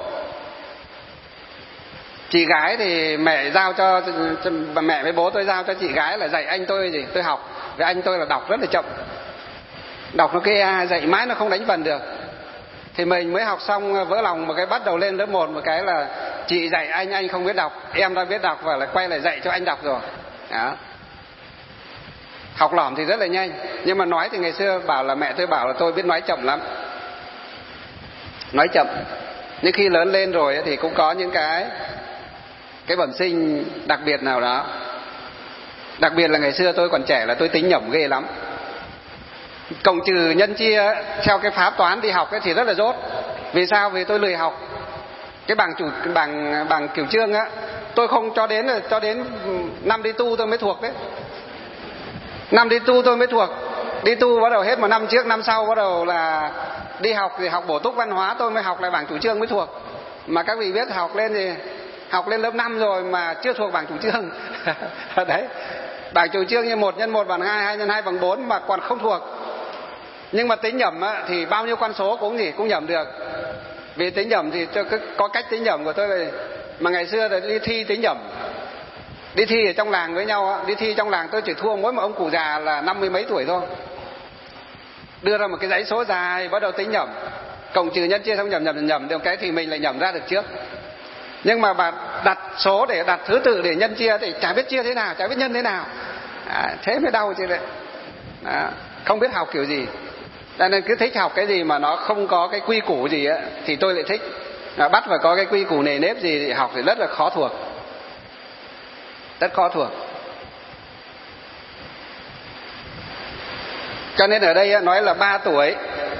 Chị gái thì mẹ giao cho, mẹ với bố tôi giao cho chị gái là dạy anh tôi gì, tôi học. Vì anh tôi là đọc rất là chậm, đọc nó cái A dạy mãi nó không đánh vần được. Thì mình mới học xong vỡ lòng một cái, bắt đầu lên lớp một một cái là chị dạy anh, anh không biết đọc, em đã biết đọc và lại quay lại dạy cho anh đọc rồi. Đó. Học lỏm thì rất là nhanh, nhưng mà nói thì ngày xưa bảo là mẹ tôi bảo là tôi biết nói chậm lắm, nói chậm. Nhưng khi lớn lên rồi thì cũng có những cái cái bẩm sinh đặc biệt nào đó. Đặc biệt là ngày xưa tôi còn trẻ là tôi tính nhẩm ghê lắm. Cộng trừ nhân chia theo cái pháp toán đi học ấy thì rất là dốt. Vì sao? Vì tôi lười học. Cái bảng chủ bảng bảng kiểu chương á, tôi không cho đến cho đến năm đi tu tôi mới thuộc đấy. Năm đi tu tôi mới thuộc. Đi tu bắt đầu hết một năm trước, năm sau bắt đầu là đi học thì học bổ túc văn hóa tôi mới học lại bảng chủ chương mới thuộc. Mà các vị biết học lên thì học lên lớp năm rồi mà chưa thuộc bảng chủ chương. Đấy. Bảng chủ chương như một nhân một bằng hai, hai nhân hai bằng bốn mà còn không thuộc. Nhưng mà tính nhẩm á, thì bao nhiêu con số cũng gì cũng nhẩm được. Vì tính nhẩm thì có cách tính nhẩm của tôi là, mà ngày xưa là đi thi tính nhẩm. Đi thi ở trong làng với nhau á, đi thi trong làng tôi chỉ thua mỗi một ông cụ già là năm mươi mấy tuổi thôi. Đưa ra một cái dãy số dài bắt đầu tính nhẩm, cộng trừ nhân chia xong nhẩm nhẩm nhẩm được cái thì mình lại nhẩm ra được trước. Nhưng mà bà đặt số để đặt thứ tự để nhân chia thì chả biết chia thế nào, chả biết nhân thế nào. À, thế mới đau chứ đấy. À, không biết học kiểu gì. Cho nên cứ thích học cái gì mà nó không có cái quy củ gì á thì tôi lại thích. À, bắt phải có cái quy củ nề nếp gì thì học thì rất là khó thuộc. Rất khó thuộc. Cho nên ở đây nói là ba tuổi.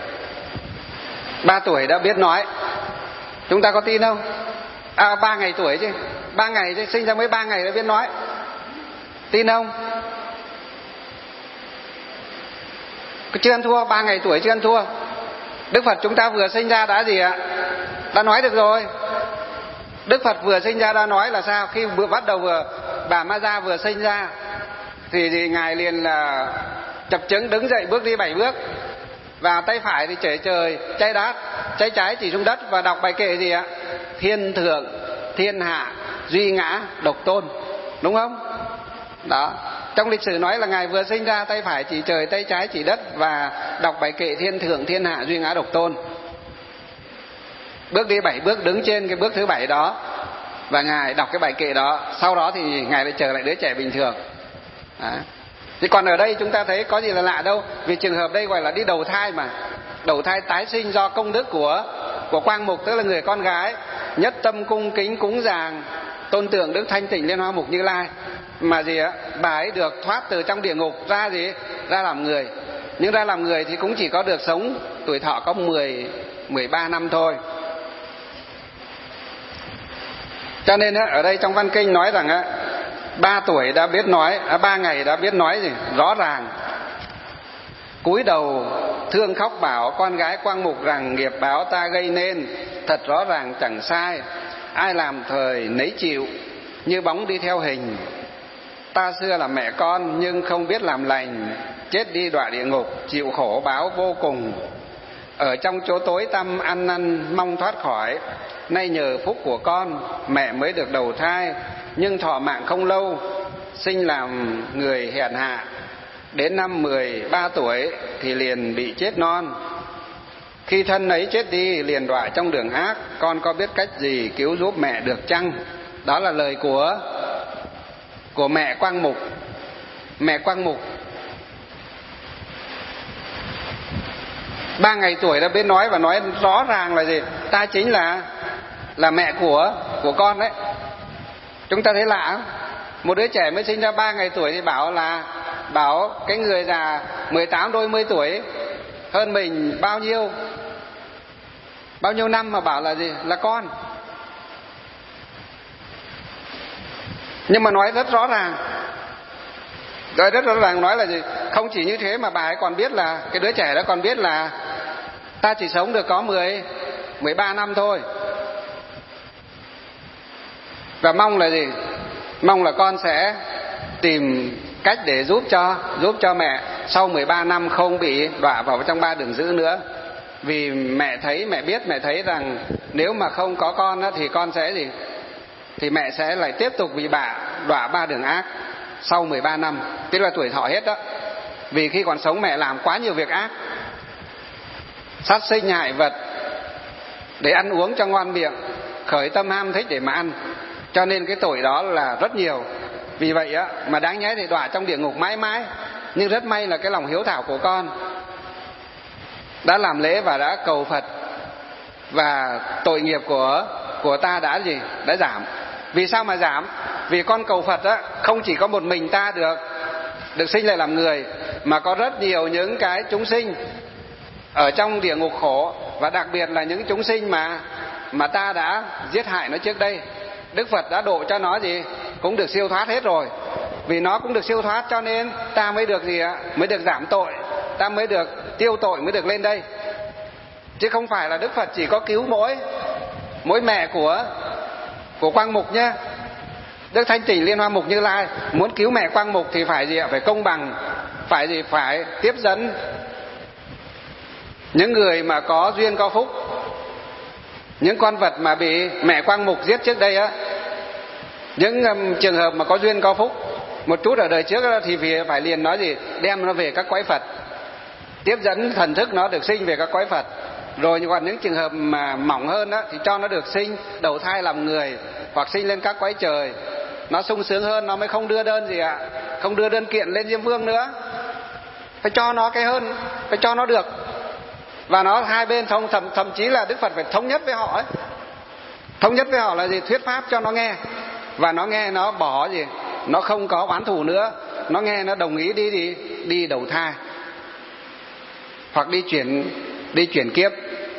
Ba tuổi đã biết nói. Chúng ta có tin không? À, ba ngày tuổi chứ. Ba ngày chứ, sinh ra mới ba ngày đã biết nói. Tin không? Chưa ăn thua, ba ngày tuổi chưa ăn thua. Đức Phật chúng ta vừa sinh ra đã gì ạ? Đã nói được rồi. Đức Phật vừa sinh ra đã nói là sao? Khi vừa bắt đầu vừa bà Ma Gia vừa sinh ra thì, thì ngài liền là chập chững đứng dậy bước đi bảy bước, và tay phải thì chỉ trời trái đất, trái trái chỉ xuống đất và đọc bài kệ gì ạ? Thiên thượng, thiên hạ, duy ngã, độc tôn. Đúng không? Đó. Trong lịch sử nói là ngài vừa sinh ra tay phải chỉ trời, tay trái chỉ đất và đọc bài kệ thiên thượng, thiên hạ, duy ngã, độc tôn. Bước đi bảy bước đứng trên cái bước thứ bảy đó và ngài đọc cái bài kệ đó. Sau đó thì ngài lại trở lại đứa trẻ bình thường. Đó. Thì còn ở đây chúng ta thấy có gì là lạ đâu. Vì trường hợp đây gọi là đi đầu thai mà. Đầu thai tái sinh do công đức của của Quang Mục, tức là người con gái nhất tâm cung kính cúng dường tôn tượng Đức Thanh Tịnh Liên Hoa Mục Như Lai. Mà gì á, bà ấy được thoát từ trong địa ngục ra gì? Ra làm người. Nhưng ra làm người thì cũng chỉ có được sống tuổi thọ có mười, mười ba năm thôi. Cho nên á, ở đây trong văn kinh nói rằng á, ba tuổi đã biết nói, à, ba ngày đã biết nói gì? Rõ ràng. Cúi đầu thương khóc bảo con gái Quang Mục rằng nghiệp báo ta gây nên thật rõ ràng chẳng sai. Ai làm thời nấy chịu, như bóng đi theo hình. Ta xưa là mẹ con nhưng không biết làm lành, chết đi đọa địa ngục, chịu khổ báo vô cùng. Ở trong chỗ tối tăm ăn năn mong thoát khỏi. Nay nhờ phúc của con, mẹ mới được đầu thai, nhưng thọ mạng không lâu, sinh làm người hèn hạ. Đến năm mười ba tuổi thì liền bị chết non. Khi thân ấy chết đi liền đọa trong đường ác, con có biết cách gì cứu giúp mẹ được chăng? Đó là lời của của mẹ Quang Mục. Mẹ Quang Mục ba ngày tuổi đã biết nói và nói rõ ràng là gì? Ta chính là là mẹ của của con đấy. Chúng ta thấy lạ không? Một đứa trẻ mới sinh ra ba ngày tuổi thì bảo là bảo cái người già mười tám đôi mươi tuổi hơn mình bao nhiêu bao nhiêu năm mà bảo là gì? Là con. Nhưng mà nói rất rõ ràng. Rồi rất rõ ràng nói là gì? Không chỉ như thế mà bà ấy còn biết là cái đứa trẻ đó còn biết là ta chỉ sống được có mười, mười ba năm thôi. Và mong là gì? Mong là con sẽ tìm cách để giúp cho giúp cho mẹ sau mười ba năm không bị đọa vào trong ba đường dữ nữa. Vì mẹ thấy, mẹ biết, mẹ thấy rằng nếu mà không có con á, thì con sẽ gì? Thì mẹ sẽ lại tiếp tục bị bạ đọa ba đường ác sau mười ba năm, tức là tuổi thọ hết đó. Vì khi còn sống mẹ làm quá nhiều việc ác, sát sinh hại vật để ăn uống cho ngon miệng, khởi tâm ham thích để mà ăn, cho nên cái tội đó là rất nhiều. Vì vậy á mà đáng nhẽ thì đọa trong địa ngục mãi mãi. Nhưng rất may là cái lòng hiếu thảo của con đã làm lễ và đã cầu Phật, và tội nghiệp của của ta đã gì? Đã giảm. Vì sao mà giảm? Vì con cầu Phật á, không chỉ có một mình ta được được sinh lại làm người, mà có rất nhiều những cái chúng sinh ở trong địa ngục khổ, và đặc biệt là những chúng sinh mà mà ta đã giết hại nó trước đây. Đức Phật đã độ cho nó gì? Cũng được siêu thoát hết rồi. Vì nó cũng được siêu thoát cho nên ta mới được gì ạ? Mới được giảm tội, ta mới được tiêu tội, mới được lên đây. Chứ không phải là Đức Phật chỉ có cứu mỗi mỗi mẹ của của Quang Mục nhá. Đức Thanh Tịnh Liên Hoa Mục Như Lai muốn cứu mẹ Quang Mục thì phải gì ạ? Phải công bằng, phải gì? Phải tiếp dẫn những người mà có duyên có phúc. Những con vật mà bị mẹ Quang Mục giết trước đây á, những um, trường hợp mà có duyên có phúc một chút ở đời trước đó, thì phải liền nói gì? Đem nó về các cõi Phật, tiếp dẫn thần thức nó được sinh về các cõi Phật. Rồi còn những trường hợp mà mỏng hơn đó, thì cho nó được sinh đầu thai làm người, hoặc sinh lên các cõi trời. Nó sung sướng hơn, nó mới không đưa đơn gì ạ? Không đưa đơn kiện lên Diêm Vương nữa. Phải cho nó cái hơn, phải cho nó được. Và nó hai bên thông, thậm, thậm chí là Đức Phật phải thống nhất với họ ấy. Thống nhất với họ là gì? Thuyết pháp cho nó nghe. Và nó nghe nó bỏ gì? Nó không có oán thù nữa. Nó nghe nó đồng ý đi đi, đi đầu thai, hoặc đi chuyển đi chuyển kiếp,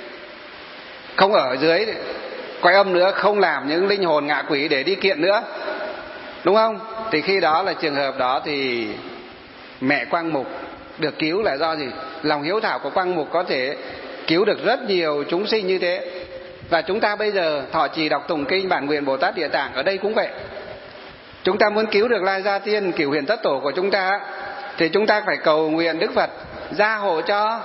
không ở dưới cõi âm nữa, không làm những linh hồn ngạ quỷ để đi kiện nữa, đúng không? Thì khi đó là trường hợp đó thì mẹ Quang Mục được cứu là do gì? Lòng hiếu thảo của Quang Mục có thể cứu được rất nhiều chúng sinh như thế. Và chúng ta bây giờ thọ trì đọc tụng kinh Bản Nguyện Bồ Tát Địa Tạng ở đây cũng vậy. Chúng ta muốn cứu được Lai Gia Tiên Cửu Huyền Thất Tổ của chúng ta thì chúng ta phải cầu nguyện Đức Phật gia hộ cho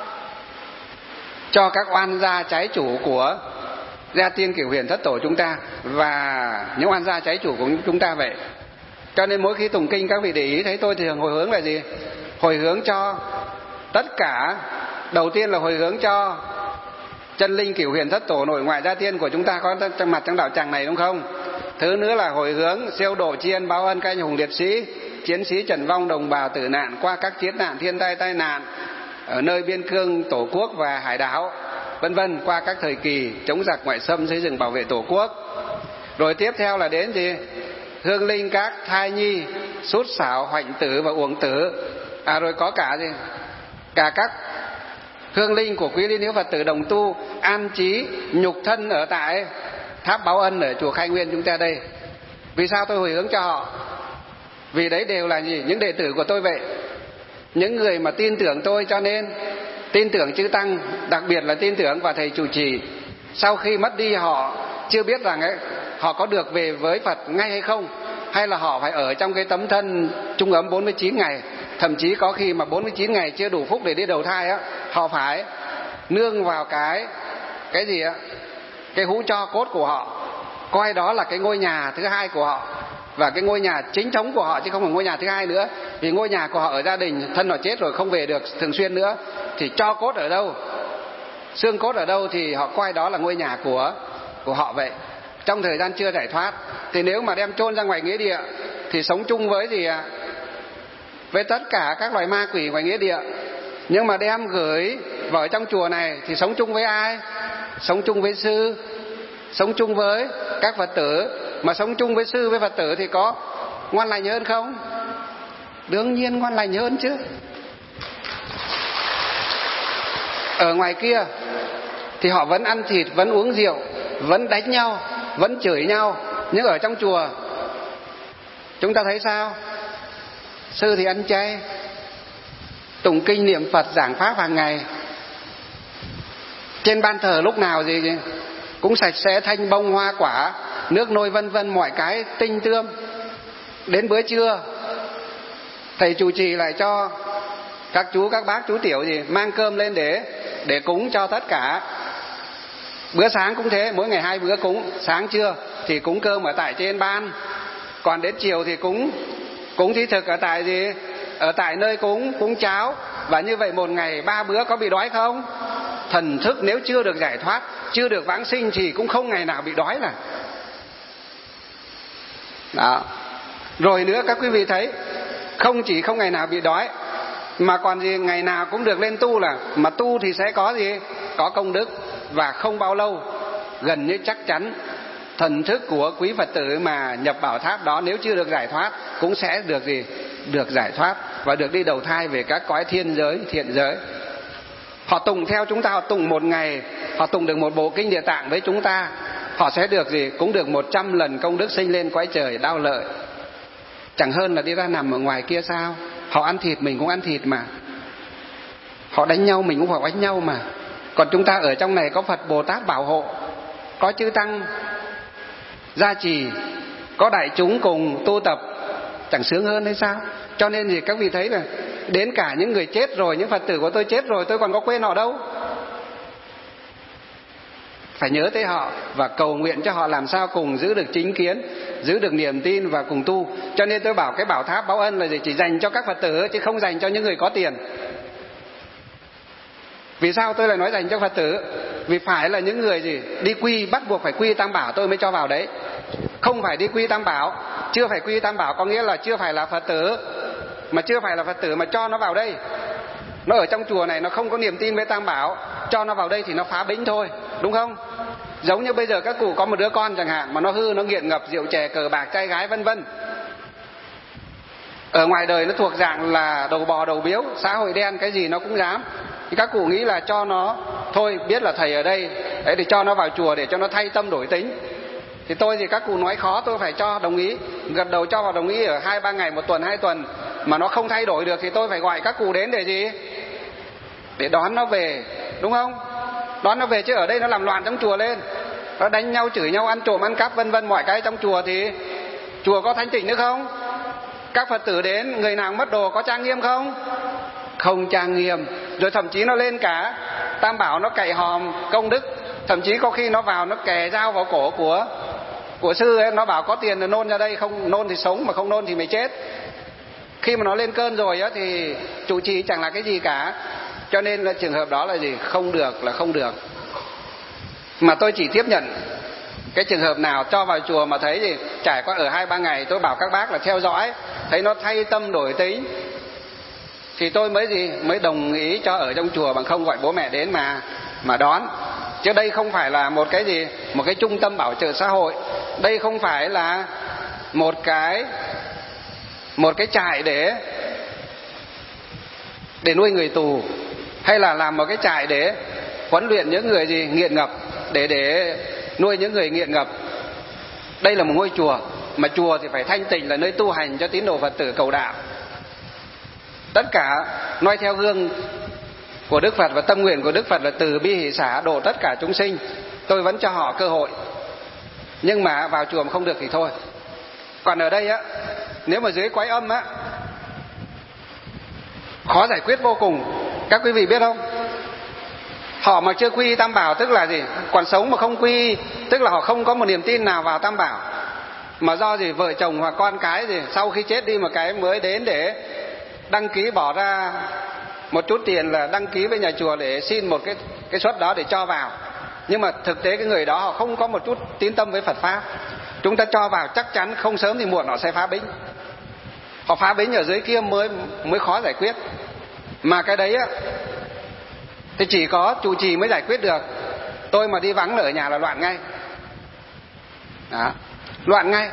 cho các oan gia trái chủ của Gia Tiên Cửu Huyền Thất Tổ chúng ta, và những oan gia trái chủ của chúng ta vậy. Cho nên mỗi khi tụng kinh các vị để ý thấy tôi thường hồi hướng là gì? Hồi hướng cho tất cả. Đầu tiên là hồi hướng cho chân linh Cửu Huyền Thất Tổ nội ngoại Gia Tiên của chúng ta có trong mặt trong đạo tràng này, đúng không? Thứ nữa là hồi hướng siêu độ tri ân báo ân các anh hùng liệt sĩ, chiến sĩ trần vong đồng bào tử nạn qua các chiến nạn thiên tai tai nạn ở nơi biên cương Tổ quốc và hải đảo, vân vân, qua các thời kỳ chống giặc ngoại xâm, xây dựng bảo vệ Tổ quốc. Rồi tiếp theo là đến gì? Hương linh các thai nhi, sút sảo, hoạnh tử và uổng tử. À rồi có cả gì? Cả các hương linh của quý liên hữu Phật tử đồng tu an trí nhục thân ở tại tháp báo ân ở chùa Khai Nguyên chúng ta đây. Vì sao tôi hồi hướng cho họ? Vì đấy đều là gì? Những đệ tử của tôi vậy. Những người mà tin tưởng tôi, cho nên tin tưởng chư Tăng, đặc biệt là tin tưởng vào thầy trụ trì. Sau khi mất đi họ chưa biết rằng ấy, họ có được về với Phật ngay hay không, hay là họ phải ở trong cái tấm thân trung ấm bốn mươi chín ngày. Thậm chí có khi mà bốn mươi chín ngày chưa đủ phúc để đi đầu thai á, họ phải nương vào cái cái gì á, cái hũ tro cốt của họ, coi đó là cái ngôi nhà thứ hai của họ, và cái ngôi nhà chính thống của họ, chứ không phải ngôi nhà thứ hai nữa. Vì ngôi nhà của họ ở gia đình, thân họ chết rồi không về được thường xuyên nữa, thì tro cốt ở đâu, xương cốt ở đâu thì họ coi đó là ngôi nhà của của họ vậy. Trong thời gian chưa giải thoát thì nếu mà đem chôn ra ngoài nghĩa địa thì sống chung với gì ạ? Với tất cả các loài ma quỷ ngoài nghĩa địa. Nhưng mà đem gửi vào trong chùa này thì sống chung với ai? Sống chung với sư, sống chung với các Phật tử. Mà sống chung với sư với Phật tử thì có ngoan lành hơn không? Đương nhiên ngoan lành hơn chứ. Ở ngoài kia thì họ vẫn ăn thịt, vẫn uống rượu, vẫn đánh nhau, vẫn chửi nhau. Nhưng ở trong chùa chúng ta thấy sao? Sư thì ăn chay, tụng kinh niệm Phật, giảng pháp hàng ngày. Trên ban thờ lúc nào gì cũng sạch sẽ, thanh bông hoa quả, nước nôi vân vân, mọi cái tinh tươm. Đến bữa trưa thầy trụ trì lại cho các chú các bác chú tiểu gì mang cơm lên để để cúng cho tất cả. Bữa sáng cũng thế, mỗi ngày hai bữa cúng, sáng trưa thì cúng cơm ở tại trên ban, còn đến chiều thì cúng cúng thí thực ở tại gì ở tại nơi cúng cúng cháo. Và như vậy một ngày ba bữa có bị đói không? Thần thức nếu chưa được giải thoát, chưa được vãng sinh thì cũng không ngày nào bị đói là. Đó. Rồi nữa các quý vị thấy, không chỉ không ngày nào bị đói mà còn gì ngày nào cũng được lên tu, là mà tu thì sẽ có gì? Có công đức. Và không bao lâu, gần như chắc chắn, thần thức của quý Phật tử mà nhập bảo tháp đó nếu chưa được giải thoát cũng sẽ được gì? Được giải thoát và được đi đầu thai về các cõi thiên giới, thiện giới. Họ tụng theo chúng ta, họ tụng một ngày, họ tụng được một bộ kinh Địa Tạng với chúng ta, họ sẽ được gì? Cũng được một trăm lần công đức sinh lên cõi trời đau lợi. Chẳng hơn là đi ra nằm ở ngoài kia sao? Họ ăn thịt mình cũng ăn thịt mà, họ đánh nhau mình cũng phải đánh nhau mà. Còn chúng ta ở trong này có Phật Bồ Tát bảo hộ, có chư Tăng gia trì, có đại chúng cùng tu tập, chẳng sướng hơn hay sao? Cho nên thì các vị thấy là đến cả những người chết rồi, những Phật tử của tôi chết rồi, tôi còn có quên họ đâu. Phải nhớ tới họ và cầu nguyện cho họ làm sao cùng giữ được chính kiến, giữ được niềm tin và cùng tu. Cho nên tôi bảo cái bảo tháp báo ân là gì? Chỉ dành cho các Phật tử chứ không dành cho những người có tiền. Vì sao tôi lại nói dành cho Phật tử? Vì phải là những người gì đi quy, bắt buộc phải quy Tam Bảo tôi mới cho vào đấy. Không phải đi quy Tam Bảo, chưa phải quy Tam Bảo có nghĩa là chưa phải là Phật tử. Mà chưa phải là Phật tử mà cho nó vào đây, nó ở trong chùa này nó không có niềm tin với Tam Bảo, cho nó vào đây thì nó phá bính thôi, đúng không? Giống như bây giờ các cụ có một đứa con chẳng hạn mà nó hư, nó nghiện ngập rượu chè cờ bạc trai gái vân vân, ở ngoài đời nó thuộc dạng là đầu bò đầu biếu, xã hội đen cái gì nó cũng dám. Thì các cụ nghĩ là cho nó thôi, biết là thầy ở đây đấy thì cho nó vào chùa để cho nó thay tâm đổi tính. Thì tôi thì các cụ nói khó, tôi phải cho đồng ý, gật đầu cho vào đồng ý ở hai ba ngày, một tuần hai tuần mà nó không thay đổi được thì tôi phải gọi các cụ đến để gì? Để đón nó về, đúng không? Đón nó về chứ ở đây nó làm loạn trong chùa lên, nó đánh nhau, chửi nhau, ăn trộm, ăn cắp vân vân mọi cái trong chùa thì chùa có thanh tịnh nữa không? Các Phật tử đến người nào mất đồ có trang nghiêm không? Không trang nghiêm. Rồi thậm chí nó lên cả Tam Bảo, nó cậy hòm công đức, thậm chí có khi nó vào nó kè dao vào cổ của của sư ấy, nó bảo có tiền thì nôn ra đây, không nôn thì sống, mà không nôn thì mày chết. Khi mà nó lên cơn rồi á thì trụ trì chẳng là cái gì cả. Cho nên là trường hợp đó là gì? Không được là không được. Mà tôi chỉ tiếp nhận cái trường hợp nào cho vào chùa mà thấy gì trải qua ở hai ba ngày, tôi bảo các bác là theo dõi, thấy nó thay tâm đổi tính thì tôi mới gì mới đồng ý cho ở trong chùa, bằng không gọi bố mẹ đến mà mà đón. Chứ đây không phải là một cái gì một cái trung tâm bảo trợ xã hội, đây không phải là một cái một cái trại để để nuôi người tù, hay là làm một cái trại để huấn luyện những người gì nghiện ngập, để để nuôi những người nghiện ngập. Đây là một ngôi chùa, mà chùa thì phải thanh tịnh, là nơi tu hành cho tín đồ Phật tử cầu đạo. Tất cả noi theo gương của Đức Phật và tâm nguyện của Đức Phật là từ bi hỷ xả độ tất cả chúng sinh. Tôi vẫn cho họ cơ hội, nhưng mà vào chùa mà không được thì thôi. Còn ở đây á, nếu mà dưới quái âm á, khó giải quyết vô cùng. Các quý vị biết không? Họ mà chưa quy Tam Bảo tức là gì? Còn sống mà không quy, tức là họ không có một niềm tin nào vào Tam Bảo. Mà do gì vợ chồng hoặc con cái gì sau khi chết đi một cái mới đến để đăng ký, bỏ ra một chút tiền là đăng ký với nhà chùa để xin một cái cái suất đó để cho vào. Nhưng mà thực tế cái người đó họ không có một chút tín tâm với Phật pháp. Chúng ta cho vào chắc chắn không sớm thì muộn họ sẽ phá bính. Họ phá bính ở dưới kia mới mới khó giải quyết. Mà cái đấy á thì chỉ có trụ trì mới giải quyết được. Tôi mà đi vắng ở nhà là loạn ngay. Đó, loạn ngay.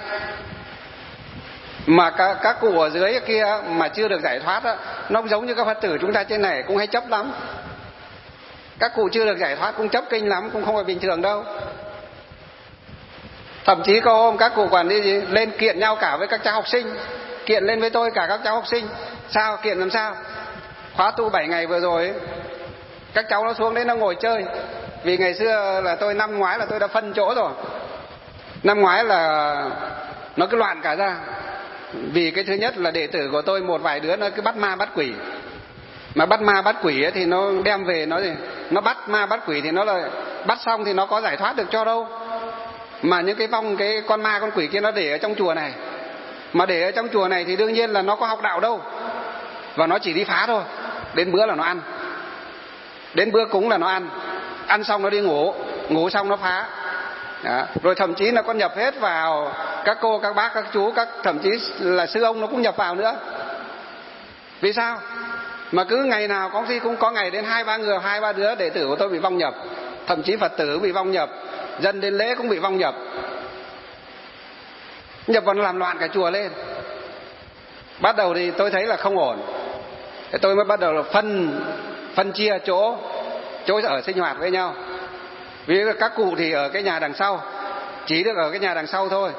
Mà các, các cụ ở dưới kia mà chưa được giải thoát á, nó giống như các Phật tử chúng ta trên này cũng hay chấp lắm. Các cụ chưa được giải thoát cũng chấp kinh lắm, cũng không phải bình thường đâu. Thậm chí có hôm các cụ còn đi gì lên kiện nhau cả với các cháu học sinh, kiện lên với tôi cả các cháu học sinh. Sao? Kiện làm sao? Khóa tu bảy ngày vừa rồi ấy, các cháu nó xuống đấy nó ngồi chơi. Vì ngày xưa là tôi năm ngoái là tôi đã phân chỗ rồi. Năm ngoái là nó cứ loạn cả ra. Vì cái thứ nhất là đệ tử của tôi một vài đứa nó cứ bắt ma bắt quỷ. Mà bắt ma bắt quỷ ấy, thì nó đem về nó gì? Nó bắt ma bắt quỷ thì nó là bắt xong thì nó có giải thoát được cho đâu. Mà những cái vong, cái con ma con quỷ kia nó để ở trong chùa này. Mà để ở trong chùa này thì đương nhiên là nó có học đạo đâu. Và nó chỉ đi phá thôi. Đến bữa là nó ăn. Đến bữa cúng là nó ăn. Ăn xong nó đi ngủ. Ngủ xong nó phá. Đó. Rồi thậm chí nó còn nhập hết vào các cô, các bác, các chú, các thậm chí là sư ông nó cũng nhập vào nữa. Vì sao? Mà cứ ngày nào có khi cũng có ngày đến hai ba người, hai ba đứa đệ tử của tôi bị vong nhập. Thậm chí Phật tử bị vong nhập. Dân đến lễ cũng bị vong nhập. Nhập vào nó làm loạn cả chùa lên. Bắt đầu thì tôi thấy là không ổn. Thế tôi mới bắt đầu là phân phân chia chỗ chỗ ở sinh hoạt với nhau. Ví dụ các cụ thì ở cái nhà đằng sau, chỉ được ở cái nhà đằng sau thôi.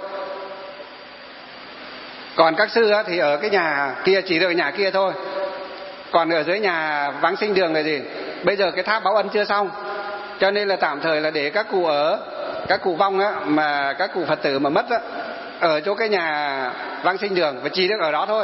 Còn các sư thì ở cái nhà kia, chỉ được ở nhà kia thôi. Còn ở dưới nhà vắng sinh đường là gì? Bây giờ cái tháp báo ân chưa xong, cho nên là tạm thời là để các cụ ở, các cụ vong á, mà các cụ Phật tử mà mất á, ở chỗ cái nhà vắng sinh đường và chỉ được ở đó thôi.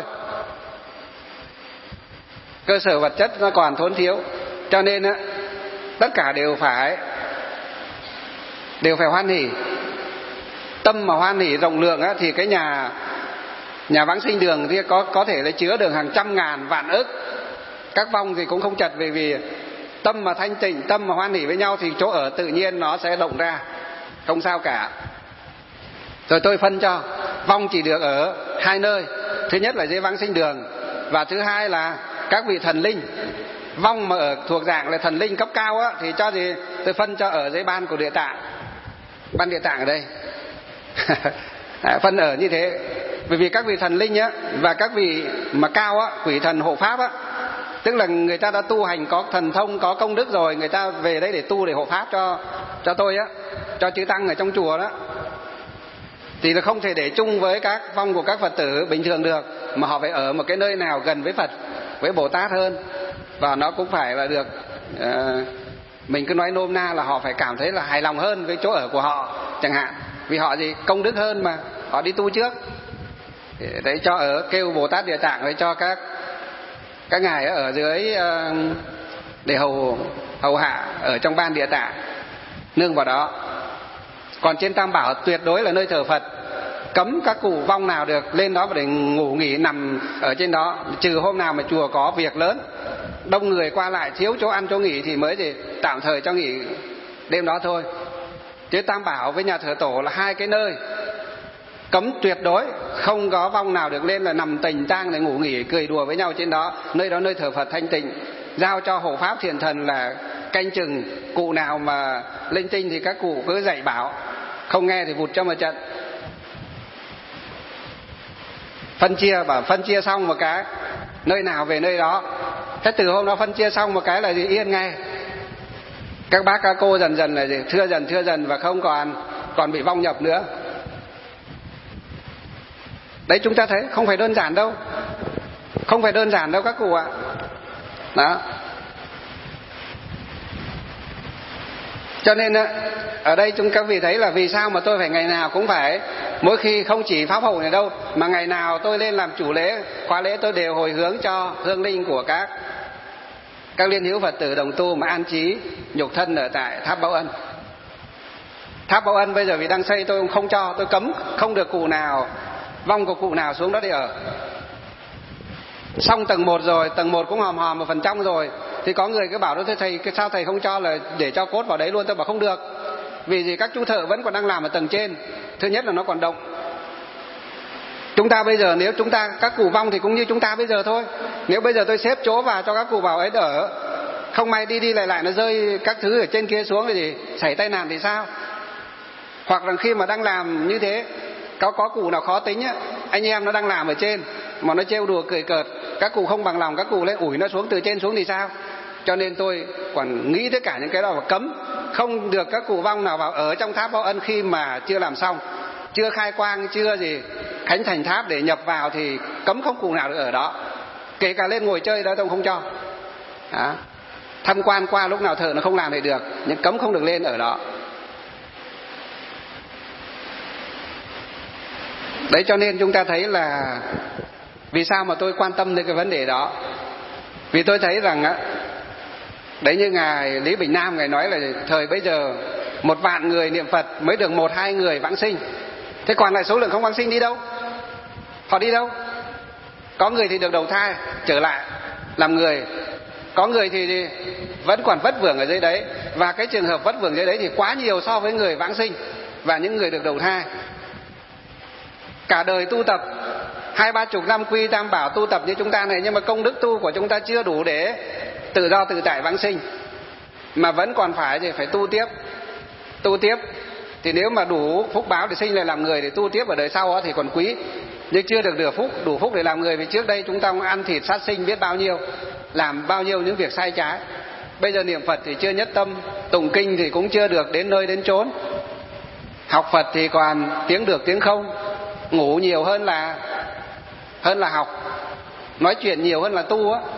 Cơ sở vật chất nó còn thốn thiếu, cho nên á, tất cả đều phải đều phải hoan hỉ. Tâm mà hoan hỉ rộng lượng á, thì cái nhà nhà vắng sinh đường thì có có thể là chứa được hàng trăm ngàn vạn ức. Các vong thì cũng không chật, vì vì tâm mà thanh tịnh, tâm mà hoan hỉ với nhau thì chỗ ở tự nhiên nó sẽ động ra, không sao cả. Rồi tôi phân cho vong chỉ được ở hai nơi. Thứ nhất là dưới vắng sinh đường, và thứ hai là các vị thần linh. Vong mà ở thuộc dạng là thần linh cấp cao á, thì cho gì tôi phân cho ở dưới ban của Địa Tạng. Ban Địa Tạng ở đây phân ở như thế. Bởi vì các vị thần linh á, và các vị mà cao á, quỷ thần hộ pháp á, tức là người ta đã tu hành có thần thông, có công đức rồi, người ta về đây để tu, để hộ pháp cho cho tôi á, cho chư tăng ở trong chùa đó, thì là không thể để chung với các vong của các Phật tử bình thường được, mà họ phải ở một cái nơi nào gần với Phật, với Bồ Tát hơn. Và nó cũng phải là được uh, mình cứ nói nôm na là họ phải cảm thấy là hài lòng hơn với chỗ ở của họ chẳng hạn. Vì họ gì công đức hơn mà, họ đi tu trước. Đấy, cho ở kêu Bồ Tát Địa Tạng, rồi cho các các ngài ở dưới uh, để hầu hầu hạ ở trong ban Địa Tạng, nương vào đó. Còn trên Tam Bảo tuyệt đối là nơi thờ Phật, cấm các cụ vong nào được lên đó để ngủ nghỉ nằm ở trên đó, trừ hôm nào mà chùa có việc lớn, đông người qua lại, thiếu chỗ ăn chỗ nghỉ thì mới thì tạm thời cho nghỉ đêm đó thôi. Chứ Tam Bảo với nhà thờ tổ là hai cái nơi cấm tuyệt đối, không có vong nào được lên là nằm tình tang để ngủ nghỉ cười đùa với nhau trên đó. Nơi đó nơi thờ Phật thanh tịnh, giao cho hộ pháp thiện thần là canh chừng. Cụ nào mà linh tinh thì các cụ cứ dạy bảo, không nghe thì vụt cho một trận. Phân chia, bảo phân chia xong một cái, nơi nào về nơi đó. Thế từ hôm đó phân chia xong một cái là gì yên ngay. Các bác các cô dần dần là gì thưa dần thưa dần và không còn còn bị vong nhập nữa. Đấy, chúng ta thấy không phải đơn giản đâu, không phải đơn giản đâu các cụ ạ. Đó. Cho nên ở đây chúng các vị thấy là vì sao mà tôi phải ngày nào cũng phải, mỗi khi không chỉ pháp hội này đâu, mà ngày nào tôi lên làm chủ lễ, khóa lễ tôi đều hồi hướng cho hương linh của các các liên hữu Phật tử đồng tu mà an trí nhục thân ở tại tháp Báo Ân. Tháp Báo Ân bây giờ vì đang xây tôi cũng không cho, tôi cấm không được cụ nào, vong của cụ nào xuống đó để ở. Xong tầng một rồi, tầng một cũng hòm hòm một phần trong rồi, thì có người cứ bảo đó, thầy sao thầy không cho là để cho cốt vào đấy luôn? Tôi bảo không được. Vì gì các chú thợ vẫn còn đang làm ở tầng trên. Thứ nhất là nó còn động. Chúng ta bây giờ nếu chúng ta các cụ vong thì cũng như chúng ta bây giờ thôi. Nếu bây giờ tôi xếp chỗ vào cho các cụ vào ấy ở, không may đi đi lại lại nó rơi các thứ ở trên kia xuống thì gì xảy tai nạn thì sao? Hoặc là khi mà đang làm như thế, có có cụ nào khó tính á, anh em nó đang làm ở trên mà nó trêu đùa cười cợt, các cụ không bằng lòng, các cụ lên ủi nó xuống từ trên xuống thì sao? Cho nên tôi còn nghĩ tất cả những cái đó là cấm, không được các cụ vong nào vào ở trong tháp Báo Ân khi mà chưa làm xong, chưa khai quang, chưa gì khánh thành tháp để nhập vào thì cấm, không cụ nào được ở đó. Kể cả lên ngồi chơi đó tôi không cho. Đó. Tham quan qua lúc nào thợ nó không làm thì được, nhưng cấm không được lên ở đó. Đấy, cho nên chúng ta thấy là vì sao mà tôi quan tâm đến cái vấn đề đó. Vì tôi thấy rằng á, đấy như ngài Lý Bình Nam ngài nói là thời bây giờ một vạn người niệm Phật mới được một hai người vãng sinh. Thế còn lại số lượng không vãng sinh đi đâu? Họ đi đâu? Có người thì được đầu thai trở lại làm người, có người thì vẫn còn vất vưởng ở dưới đấy, và cái trường hợp vất vưởng dưới đấy thì quá nhiều so với người vãng sinh và những người được đầu thai. Cả đời tu tập hai ba chục năm quy tam bảo tu tập như chúng ta này, nhưng mà công đức tu của chúng ta chưa đủ để tự do tự tại vãng sinh, mà vẫn còn phải gì phải tu tiếp. Tu tiếp thì nếu mà đủ phúc báo để sinh lại làm người để tu tiếp ở đời sau đó thì còn quý, nhưng chưa được được phúc đủ phúc để làm người. Vì trước đây chúng ta ăn thịt sát sinh biết bao nhiêu, làm bao nhiêu những việc sai trái. Bây giờ niệm Phật thì chưa nhất tâm, tụng kinh thì cũng chưa được đến nơi đến chốn, học Phật thì còn tiếng được tiếng không, ngủ nhiều hơn là hơn là học, nói chuyện nhiều hơn là tu á.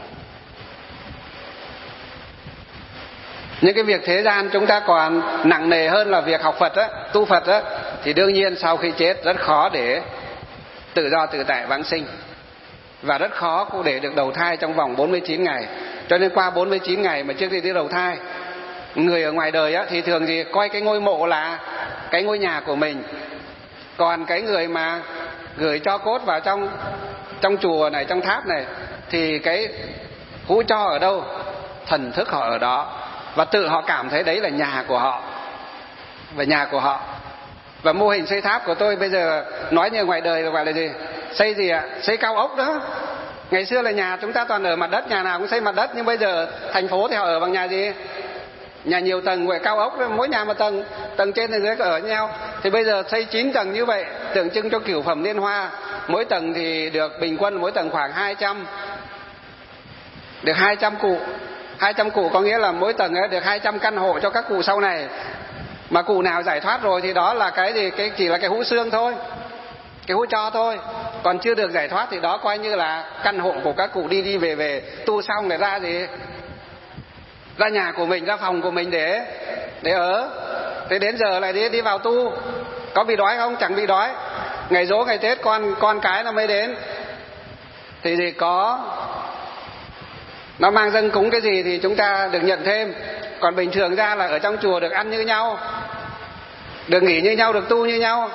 Những cái việc thế gian chúng ta còn nặng nề hơn là việc học Phật á, tu Phật á, thì đương nhiên sau khi chết rất khó để tự do tự tại vãng sinh, và rất khó cũng để được đầu thai trong vòng bốn mươi chín ngày. Cho nên qua bốn mươi chín ngày mà trước khi đi đầu thai, người ở ngoài đời á, thì thường gì coi cái ngôi mộ là cái ngôi nhà của mình. Còn cái người mà gửi cho cốt vào trong trong chùa này, trong tháp này, thì cái hũ cho ở đâu, thần thức họ ở đó, và tự họ cảm thấy đấy là nhà của họ và nhà của họ. Và mô hình xây tháp của tôi bây giờ nói như ngoài đời là gọi là gì? Xây gì ạ? Xây cao ốc đó. Ngày xưa là nhà chúng ta toàn ở mặt đất, nhà nào cũng xây mặt đất, nhưng bây giờ thành phố thì họ ở bằng nhà gì? Nhà nhiều tầng, gọi cao ốc, mỗi nhà một tầng, tầng trên tầng dưới ở với nhau. Thì bây giờ xây chín tầng như vậy, tượng trưng cho cửu phẩm liên hoa. Mỗi tầng thì được bình quân mỗi tầng khoảng hai trăm, được hai trăm cụ. hai trăm cụ có nghĩa là mỗi tầng ấy được hai trăm căn hộ cho các cụ sau này. Mà cụ nào giải thoát rồi thì đó là cái gì? Cái chỉ là cái hũ xương thôi, cái hũ cho thôi. Còn chưa được giải thoát thì đó coi như là căn hộ của các cụ đi đi về về, tu xong để ra gì? Ra nhà của mình, ra phòng của mình để để ở. Thế đến giờ lại đi đi vào tu. Có bị đói không? Chẳng bị đói. Ngày giỗ ngày Tết con con cái nó mới đến. Thì gì có nó mang dâng cúng cái gì thì chúng ta được nhận thêm. Còn bình thường ra là ở trong chùa được ăn như nhau, được nghỉ như nhau, được tu như nhau.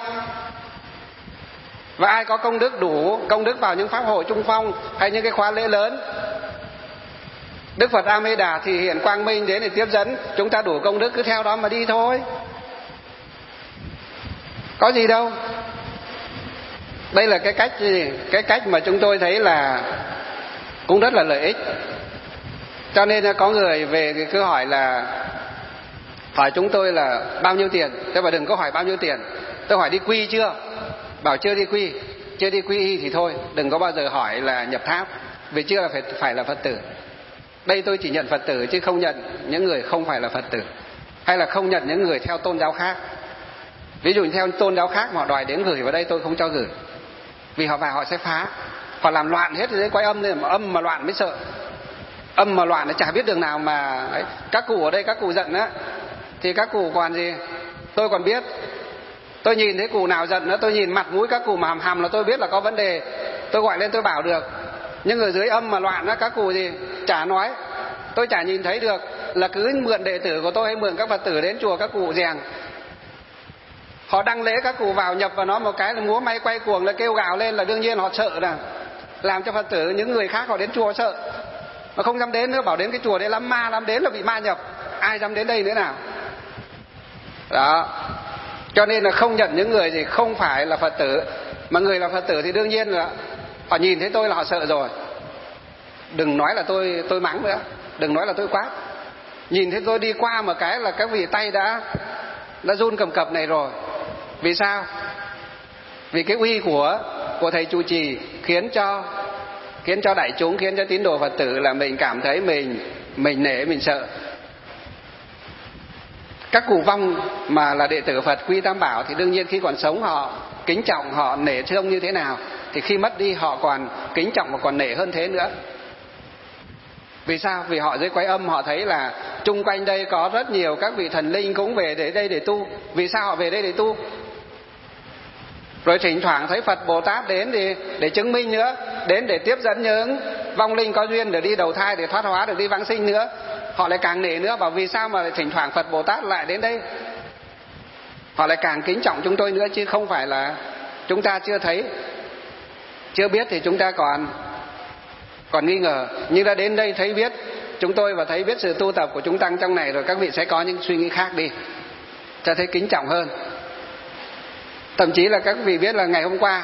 Và ai có công đức đủ, công đức vào những pháp hội trung phong hay những cái khóa lễ lớn, Đức Phật A Di Đà thì hiện quang minh đến để tiếp dẫn. Chúng ta đủ công đức cứ theo đó mà đi thôi, có gì đâu. Đây là cái cách gì? Cái cách mà chúng tôi thấy là cũng rất là lợi ích. Cho nên có người về thì cứ hỏi là hỏi chúng tôi là bao nhiêu tiền. Tôi bảo đừng có hỏi bao nhiêu tiền. Tôi hỏi đi quy chưa? Bảo chưa đi quy. Chưa đi quy y thì thôi, đừng có bao giờ hỏi là nhập tháp, vì chưa là phải phải là Phật tử. Đây tôi chỉ nhận Phật tử chứ không nhận những người không phải là Phật tử, hay là không nhận những người theo tôn giáo khác. Ví dụ như theo tôn giáo khác mà họ đòi đến gửi vào đây, tôi không cho gửi, vì họ vào họ sẽ phá, họ làm loạn hết rồi đấy. Quay âm lên mà âm mà loạn mới sợ, âm mà loạn nó chả biết đường nào mà ấy. Các cụ ở đây các cụ giận á thì các cụ còn gì, tôi còn biết. Tôi nhìn thấy cụ nào giận nữa, tôi nhìn mặt mũi các cụ mà hầm hầm là tôi biết là có vấn đề, tôi gọi lên tôi bảo được. Nhưng ở dưới âm mà loạn á, các cụ gì chả nói, tôi chả nhìn thấy được, là cứ mượn đệ tử của tôi hay mượn các Phật tử đến chùa các cụ rèn. Họ đăng lễ các cụ vào nhập vào nó một cái là múa may quay cuồng, là kêu gào lên, là đương nhiên họ sợ, là làm cho Phật tử những người khác họ đến chùa sợ, mà không dám đến nữa. Bảo đến cái chùa đấy lắm ma lắm, đến là bị ma nhập, ai dám đến đây nữa nào. Đó, cho nên là không nhận những người gì không phải là Phật tử. Mà người là Phật tử thì đương nhiên là họ nhìn thấy tôi là họ sợ rồi. Đừng nói là tôi tôi mắng nữa, đừng nói là tôi quát. Nhìn thấy tôi đi qua một cái là các vị tay đã đã run cầm cập này rồi. Vì sao? Vì cái uy của của thầy trụ trì khiến cho khiến cho đại chúng, khiến cho tín đồ Phật tử là mình cảm thấy mình mình nể, mình sợ. Các cụ vong mà là đệ tử Phật quy tam bảo thì đương nhiên khi còn sống họ kính trọng, họ nể thương như thế nào, thì khi mất đi họ còn kính trọng và còn nể hơn thế nữa. Vì sao? Vì họ dưới quái âm họ thấy là chung quanh đây có rất nhiều các vị thần linh cũng về để đây để tu. Vì sao họ về đây để tu? Rồi thỉnh thoảng thấy Phật Bồ Tát đến để, để chứng minh nữa. đến để tiếp dẫn những vong linh có duyên để đi đầu thai, để thoát hóa, được đi vãng sinh nữa. Họ lại càng nể nữa, bảo vì sao mà thỉnh thoảng Phật Bồ Tát lại đến đây. Họ lại càng kính trọng chúng tôi nữa, chứ không phải là chúng ta chưa thấy, chưa biết thì chúng ta còn còn nghi ngờ. Nhưng đã đến đây thấy biết chúng tôi và thấy biết sự tu tập của chúng tăng trong này rồi, các vị sẽ có những suy nghĩ khác đi, sẽ thấy kính trọng hơn. Thậm chí là các vị biết là ngày hôm qua,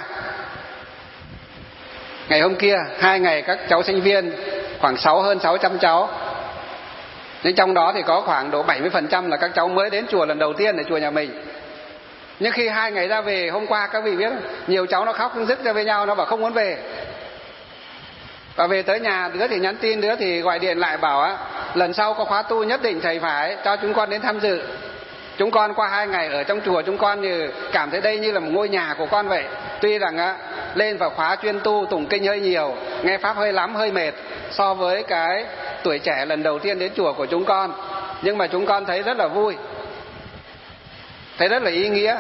ngày hôm kia, hai ngày các cháu sinh viên khoảng sáu hơn sáu trăm cháu, nhưng trong đó thì có khoảng độ bảy mươi phần trăm là các cháu mới đến chùa lần đầu tiên, ở chùa nhà mình. Nhưng khi hai ngày ra về hôm qua, các vị biết nhiều cháu nó khóc nó dứt ra với nhau, nó bảo không muốn về. Và về tới nhà, đứa thì nhắn tin, đứa thì gọi điện lại bảo á, lần sau có khóa tu nhất định thầy phải cho chúng con đến tham dự. Chúng con qua hai ngày ở trong chùa, chúng con như cảm thấy đây như là một ngôi nhà của con vậy. Tuy rằng á, lên vào khóa chuyên tu tụng kinh hơi nhiều, nghe pháp hơi lắm, hơi mệt so với cái tuổi trẻ lần đầu tiên đến chùa của chúng con, nhưng mà chúng con thấy rất là vui, thấy rất là ý nghĩa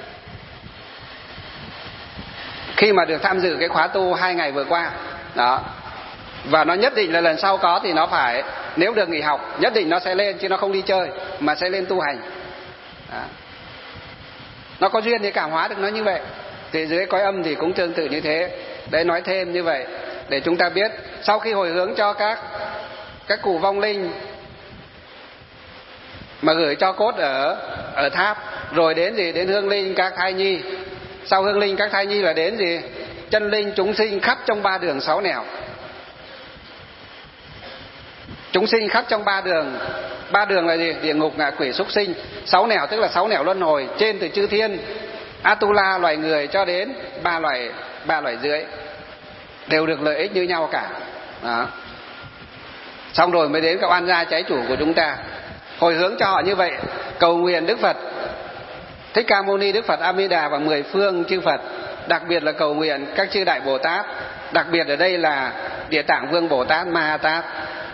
khi mà được tham dự cái khóa tu hai ngày vừa qua đó. Và nó nhất định là lần sau có thì nó phải, nếu được nghỉ học nhất định nó sẽ lên, chứ nó không đi chơi mà sẽ lên tu hành đó. Nó có duyên thì cảm hóa được nó như vậy. Thì dưới cõi âm thì cũng tương tự như thế. Đấy, nói thêm như vậy để chúng ta biết, sau khi hồi hướng cho các các cụ vong linh mà gửi cho cốt ở ở tháp, rồi đến gì, đến hương linh các thai nhi. Sau hương linh các thai nhi là đến gì, chân linh chúng sinh khắp trong ba đường sáu nẻo. Chúng sinh khắp trong ba đường. Ba đường là gì? Địa ngục, ngạ quỷ, súc sinh. Sáu nẻo tức là sáu nẻo luân hồi, trên từ chư thiên, Atula loài người cho đến ba loài ba loài dưới, đều được lợi ích như nhau cả đó. Xong rồi mới đến các oan gia trái chủ của chúng ta, hồi hướng cho họ như vậy, cầu nguyện Đức Phật Thích Ca Mâu Ni, Đức Phật A Di Đà và mười phương chư Phật, đặc biệt là cầu nguyện các chư đại Bồ Tát, đặc biệt ở đây là Địa Tạng Vương Bồ Tát Ma Ha Tát.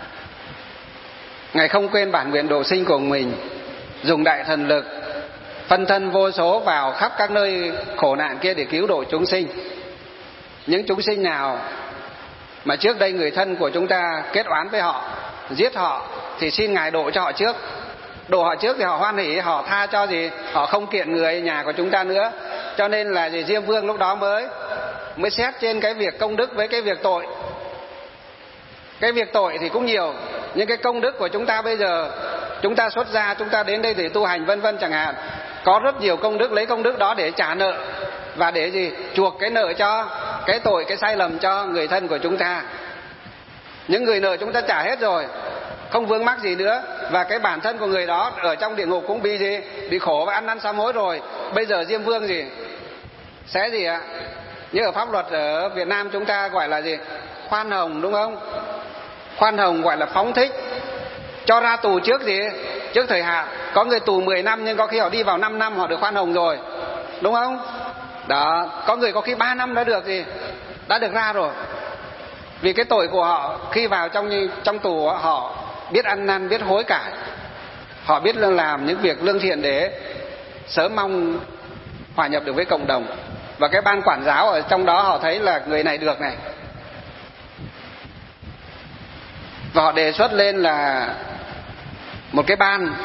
Ngài không quên bản nguyện độ sinh của mình, dùng đại thần lực phân thân vô số vào khắp các nơi khổ nạn kia để cứu độ chúng sinh. Những chúng sinh nào mà trước đây người thân của chúng ta kết oán với họ, giết họ, thì xin Ngài độ cho họ trước. Độ họ trước thì họ hoan hỉ, họ tha cho gì, họ không kiện người nhà của chúng ta nữa. Cho nên là gì, Diêm Vương lúc đó mới mới xét trên cái việc công đức với cái việc tội. Cái việc tội thì cũng nhiều, nhưng cái công đức của chúng ta bây giờ, chúng ta xuất gia, chúng ta đến đây để tu hành vân vân chẳng hạn, có rất nhiều công đức, lấy công đức đó để trả nợ và để gì, chuộc cái nợ cho cái tội, cái sai lầm cho người thân của chúng ta. Những người nợ chúng ta trả hết rồi, không vướng mắc gì nữa, và cái bản thân của người đó ở trong địa ngục cũng bị gì, bị khổ và ăn năn sám hối rồi. Bây giờ Diêm Vương gì sẽ gì ạ, như ở pháp luật ở Việt Nam chúng ta gọi là gì, khoan hồng, đúng không? Khoan hồng gọi là phóng thích, cho ra tù trước gì, trước thời hạn. Có người tù mười năm nhưng có khi họ đi vào năm năm họ được khoan hồng rồi, đúng không? Đó, có người có khi ba năm đã được gì, đã được ra rồi. Vì cái tội của họ khi vào trong trong tù, họ biết ăn năn, biết hối cải, họ biết làm những việc lương thiện để sớm mong hòa nhập được với cộng đồng. Và cái ban quản giáo ở trong đó họ thấy là người này được này, và họ đề xuất lên là một cái ban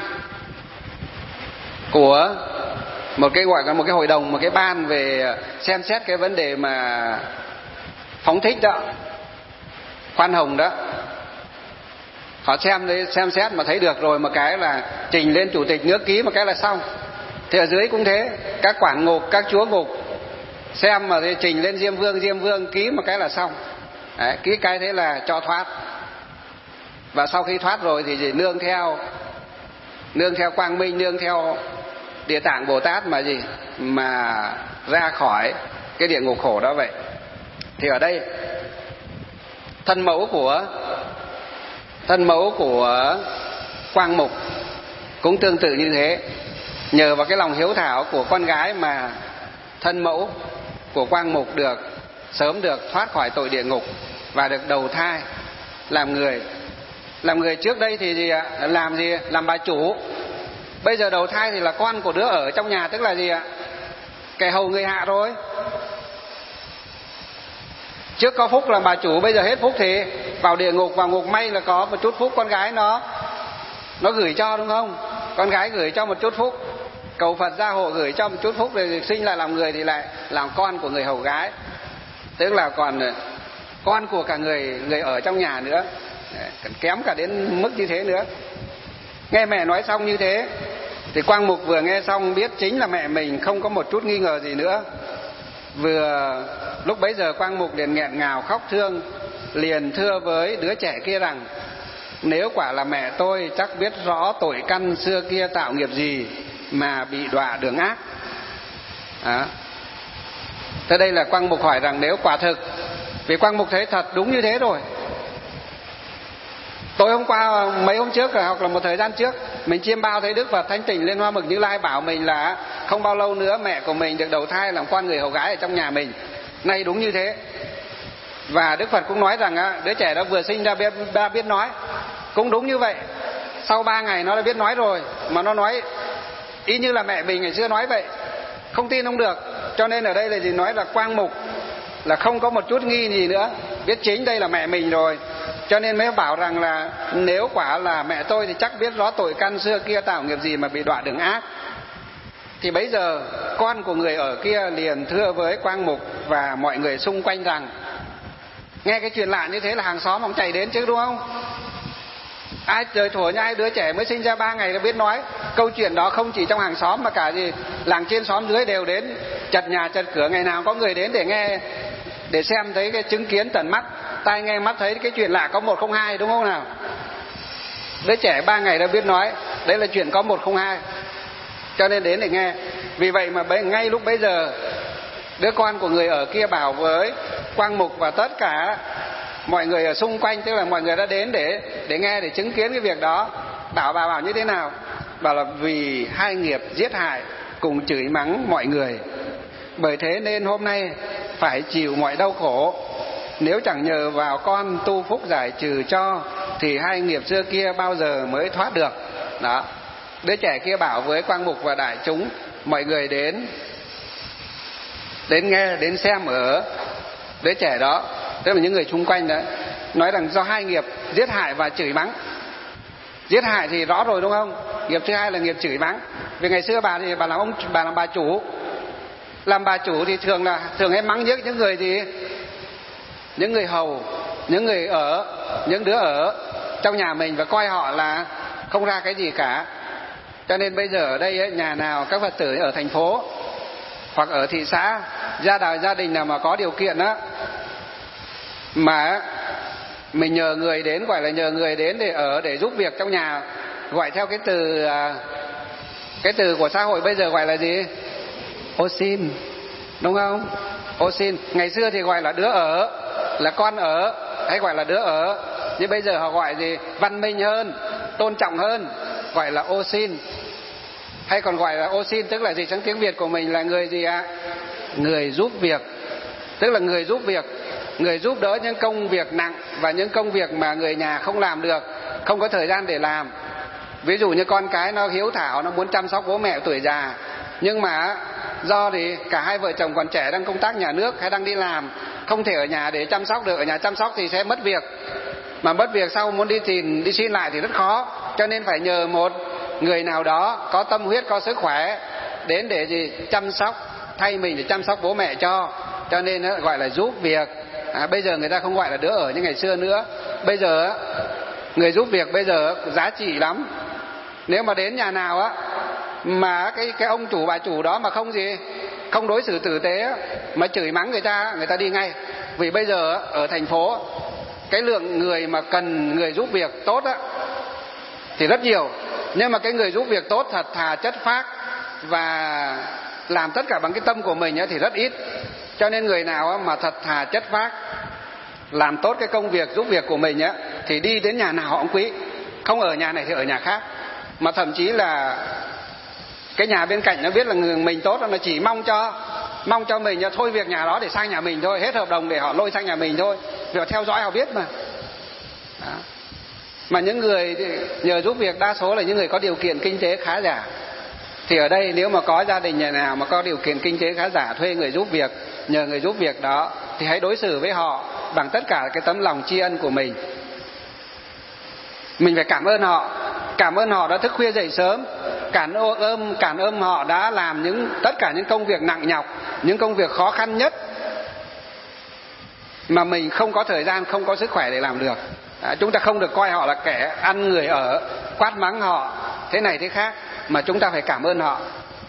của một cái gọi là một cái hội đồng, một cái ban về xem xét cái vấn đề mà phóng thích đó, khoan hồng đó. Họ xem đấy, xem xét mà thấy được rồi, một cái là trình lên chủ tịch nước ký, một cái là xong. Thì ở dưới cũng thế, các quản ngục, các chúa ngục xem mà trình lên Diêm Vương, Diêm Vương ký một cái là xong. Đấy, ký cái thế là cho thoát. Và sau khi thoát rồi thì gì, nương theo nương theo Quang Minh, nương theo Địa Tạng Bồ Tát mà gì mà ra khỏi cái địa ngục khổ đó vậy. Thì ở đây thân mẫu của thân mẫu của Quang Mục cũng tương tự như thế. Nhờ vào cái lòng hiếu thảo của con gái mà thân mẫu của Quang Mục được sớm được thoát khỏi tội địa ngục và được đầu thai làm người. Làm người trước đây thì gì ạ? Làm gì? Làm bà chủ. Bây giờ đầu thai thì là con của đứa ở trong nhà, tức là gì ạ? Kẻ hầu người hạ rồi. Trước có phúc làm bà chủ, bây giờ hết phúc thì vào địa ngục. Vào ngục may là có một chút phúc con gái nó nó gửi cho, đúng không? Con gái gửi cho một chút phúc, cầu Phật gia hộ gửi cho một chút phúc, rồi sinh lại làm người thì lại làm con của người hầu gái, tức là còn con của cả người người ở trong nhà nữa, kém cả đến mức như thế nữa. Nghe mẹ nói xong như thế thì Quang Mục vừa nghe xong biết chính là mẹ mình, không có một chút nghi ngờ gì nữa. Vừa lúc bấy giờ Quang Mục liền nghẹn ngào khóc thương, liền thưa với đứa trẻ kia rằng: nếu quả là mẹ tôi chắc biết rõ tội căn xưa kia tạo nghiệp gì mà bị đọa đường ác. À. Thế đây là Quang Mục hỏi rằng nếu quả thực, vì Quang Mục thấy thật đúng như thế rồi. Tối hôm qua, mấy hôm trước hoặc là một thời gian trước, mình chiêm bao thấy Đức Phật Thanh Tịnh Liên Hoa Mực Như Lai bảo mình là không bao lâu nữa mẹ của mình được đầu thai làm con người hầu gái ở trong nhà mình. Nay đúng như thế. Và Đức Phật cũng nói rằng đứa trẻ đó vừa sinh ra biết, đã biết nói. Cũng đúng như vậy. Sau ba ngày nó đã biết nói rồi, mà nó nói y như là mẹ mình ngày xưa nói vậy. Không tin không được. Cho nên ở đây là gì, nói là Quang Mục là không có một chút nghi gì nữa, biết chính đây là mẹ mình rồi. Cho nên mới bảo rằng là nếu quả là mẹ tôi thì chắc biết rõ tội căn xưa kia tạo nghiệp gì mà bị đọa đường ác. Thì bấy giờ con của người ở kia liền thưa với Quang Mục và mọi người xung quanh rằng, nghe cái chuyện lạ như thế là hàng xóm không chạy đến chứ, đúng không? Ai trời thủa như ai đứa trẻ mới sinh ra ba ngày đã biết nói. Câu chuyện đó không chỉ trong hàng xóm mà cả gì làng trên xóm dưới đều đến, chật nhà chật cửa, ngày nào có người đến để nghe, để xem thấy cái chứng kiến tận mắt, tai nghe mắt thấy cái chuyện lạ có một không hai, đúng không nào? Đứa trẻ ba ngày đã biết nói, đấy là chuyện có một không hai, cho nên đến để nghe. Vì vậy mà ngay lúc bấy giờ đứa con của người ở kia bảo với Quang Mục và tất cả mọi người ở xung quanh, tức là mọi người đã đến để để nghe, để chứng kiến cái việc đó. Bảo bà bảo như thế nào? Bảo là vì hai nghiệp giết hại cùng chửi mắng mọi người, bởi thế nên hôm nay phải chịu mọi đau khổ. Nếu chẳng nhờ vào con tu phúc giải trừ cho thì hai nghiệp xưa kia bao giờ mới thoát được. Đó. Đứa trẻ kia bảo với Quang Mục và đại chúng, mọi người đến đến nghe, đến xem ở đứa trẻ đó, tức là những người xung quanh đấy, nói rằng do hai nghiệp giết hại và chửi mắng. Giết hại thì rõ rồi, đúng không? Nghiệp thứ hai là nghiệp chửi mắng. Vì ngày xưa bà thì bà làm ông bà làm bà chủ, làm bà chủ thì thường là thường hay mắng nhiếc những người gì, những người hầu, những người ở, những đứa ở trong nhà mình và coi họ là không ra cái gì cả. Cho nên bây giờ ở đây ấy, nhà nào các Phật tử ở thành phố hoặc ở thị xã, gia đình gia đình nào mà có điều kiện á, mà mình nhờ người đến, gọi là nhờ người đến để ở, để giúp việc trong nhà, gọi theo cái từ cái từ của xã hội bây giờ gọi là gì? Ô xin, đúng không? Ô xin. Ngày xưa thì gọi là đứa ở, là con ở, hay gọi là đứa ở. Nhưng bây giờ họ gọi gì? Văn minh hơn, tôn trọng hơn, gọi là ô xin. Hay còn gọi là ô xin, tức là gì? Trong tiếng Việt của mình là người gì ạ? À? Người giúp việc. Tức là người giúp việc, người giúp đỡ những công việc nặng và những công việc mà người nhà không làm được, không có thời gian để làm. Ví dụ như con cái nó hiếu thảo, nó muốn chăm sóc bố mẹ tuổi già, nhưng mà do thì cả hai vợ chồng còn trẻ, đang công tác nhà nước hay đang đi làm, không thể ở nhà để chăm sóc được. Ở nhà chăm sóc thì sẽ mất việc, mà mất việc sau muốn đi tìm đi xin lại thì rất khó. Cho nên phải nhờ một người nào đó có tâm huyết, có sức khỏe đến để gì chăm sóc thay mình, để chăm sóc bố mẹ cho. Cho nên đó, gọi là giúp việc. À, bây giờ người ta không gọi là đứa ở như ngày xưa nữa. Bây giờ người giúp việc bây giờ giá trị lắm. Nếu mà đến nhà nào á mà cái cái ông chủ bà chủ đó mà không gì, không đối xử tử tế mà chửi mắng người ta, người ta đi ngay. Vì bây giờ ở thành phố cái lượng người mà cần người giúp việc tốt á thì rất nhiều, nhưng mà cái người giúp việc tốt, thật thà, chất phác và làm tất cả bằng cái tâm của mình á thì rất ít. Cho nên người nào mà thật thà, chất phác, làm tốt cái công việc giúp việc của mình á thì đi đến nhà nào họ cũng quý. Không ở nhà này thì ở nhà khác, mà thậm chí là cái nhà bên cạnh nó biết là người mình tốt, nó chỉ mong cho mong cho mình thôi việc nhà đó để sang nhà mình thôi, hết hợp đồng để họ lôi sang nhà mình thôi, vì họ theo dõi họ biết mà. Đó. Mà những người nhờ giúp việc đa số là những người có điều kiện kinh tế khá giả, Thì ở đây nếu mà có gia đình nhà nào mà có điều kiện kinh tế khá giả, thuê người giúp việc, nhờ người giúp việc đó, thì hãy đối xử với họ bằng tất cả cái tấm lòng tri ân của mình. Mình phải cảm ơn họ, cảm ơn họ đã thức khuya dậy sớm, cảm ơn cảm ơn họ đã làm những tất cả những công việc nặng nhọc, những công việc khó khăn nhất mà mình không có thời gian, không có sức khỏe để làm được. À, chúng ta không được coi họ là kẻ ăn người ở, quát mắng họ thế này thế khác, mà chúng ta phải cảm ơn họ.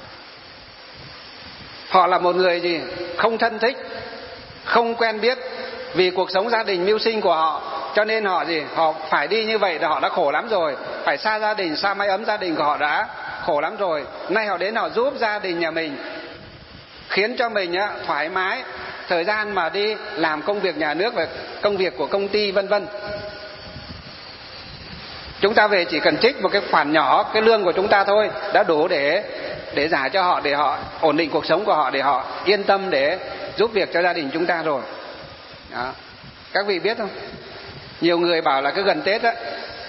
Họ là một người gì không thân thích, không quen biết, vì cuộc sống gia đình mưu sinh của họ, cho nên họ gì họ phải đi như vậy, họ đã khổ lắm rồi, phải xa gia đình, xa mái ấm gia đình của họ đã khổ lắm rồi. Nay họ đến họ giúp gia đình nhà mình, khiến cho mình á, thoải mái thời gian mà đi làm công việc nhà nước và công việc của công ty vân vân. Chúng ta về chỉ cần trích một cái khoản nhỏ, cái lương của chúng ta thôi đã đủ để để trả cho họ, để họ ổn định cuộc sống của họ, để họ yên tâm để giúp việc cho gia đình chúng ta rồi. Đó. Các vị biết không? Nhiều người bảo là cứ gần Tết á,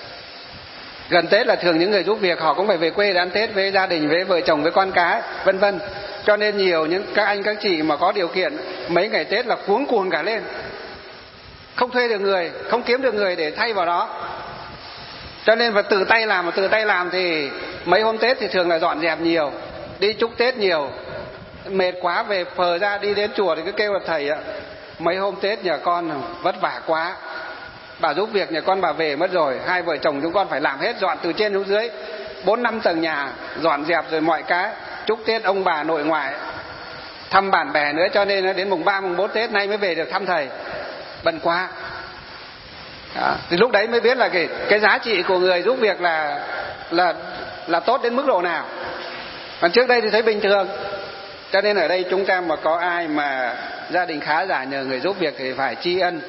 gần Tết là thường những người giúp việc họ cũng phải về quê để ăn Tết với gia đình, với vợ chồng, với con cái vân vân. Cho nên nhiều những các anh các chị mà có điều kiện mấy ngày Tết là cuống cuồng cả lên, không thuê được người, không kiếm được người để thay vào đó, cho nên phải tự tay làm. Mà tự tay làm thì mấy hôm Tết thì thường là dọn dẹp nhiều, đi chúc Tết nhiều, mệt quá về phờ ra đi đến chùa thì cứ kêu là thầy ạ, mấy hôm Tết nhà con vất vả quá, bà giúp việc nhà con bà về mất rồi, hai vợ chồng chúng con phải làm hết, dọn từ trên xuống dưới bốn năm tầng nhà, dọn dẹp rồi mọi cái, chúc Tết ông bà nội ngoại, thăm bạn bè nữa, cho nên đến mùng ba mùng bốn Tết nay mới về được thăm thầy, bận quá. Đó. Thì lúc đấy mới biết là cái cái giá trị của người giúp việc là là là tốt đến mức độ nào. Còn trước đây thì thấy bình thường. Cho nên ở đây chúng ta mà có ai mà gia đình khá giả nhờ người giúp việc thì phải tri ân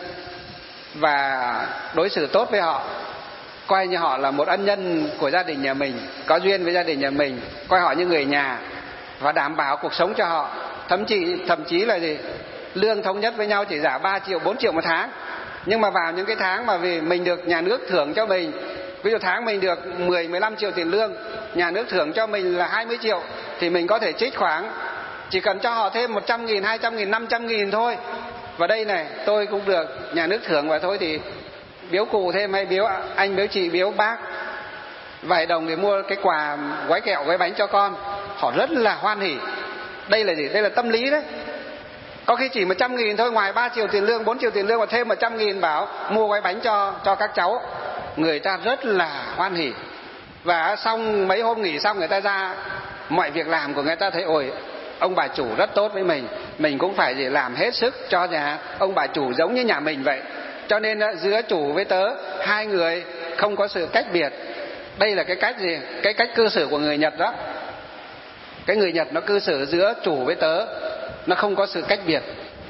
và đối xử tốt với họ, coi như họ là một ân nhân của gia đình nhà mình, có duyên với gia đình nhà mình, coi họ như người nhà và đảm bảo cuộc sống cho họ. Thậm chí thậm chí là gì, lương thống nhất với nhau chỉ trả ba triệu bốn triệu một tháng, nhưng mà vào những cái tháng mà vì mình được nhà nước thưởng cho mình, ví dụ tháng mình được mười mười lăm triệu tiền lương, nhà nước thưởng cho mình là hai mươi triệu, thì mình có thể trích khoảng, chỉ cần cho họ thêm một trăm nghìn, hai trăm nghìn, năm trăm nghìn thôi. Và đây này, tôi cũng được nhà nước thưởng và thôi thì biếu cụ thêm, hay biếu anh, biếu chị, biếu bác vài đồng để mua cái quà gói kẹo, gói bánh cho con. Họ rất là hoan hỉ. Đây là gì? Đây là tâm lý đấy. Có khi chỉ một trăm nghìn thôi, ngoài ba triệu tiền lương, bốn triệu tiền lương mà thêm một trăm nghìn bảo mua gói bánh cho cho các cháu, người ta rất là hoan hỉ. Và xong mấy hôm nghỉ xong, người ta ra mọi việc làm của người ta thấy ôi ông bà chủ rất tốt với mình, mình cũng phải gì làm hết sức cho nhà ông bà chủ giống như nhà mình vậy. Cho nên giữa chủ với tớ, hai người không có sự cách biệt. Đây là cái cách gì? Cái cách cư xử của người Nhật đó. Cái người Nhật nó cư xử giữa chủ với tớ, nó không có sự cách biệt.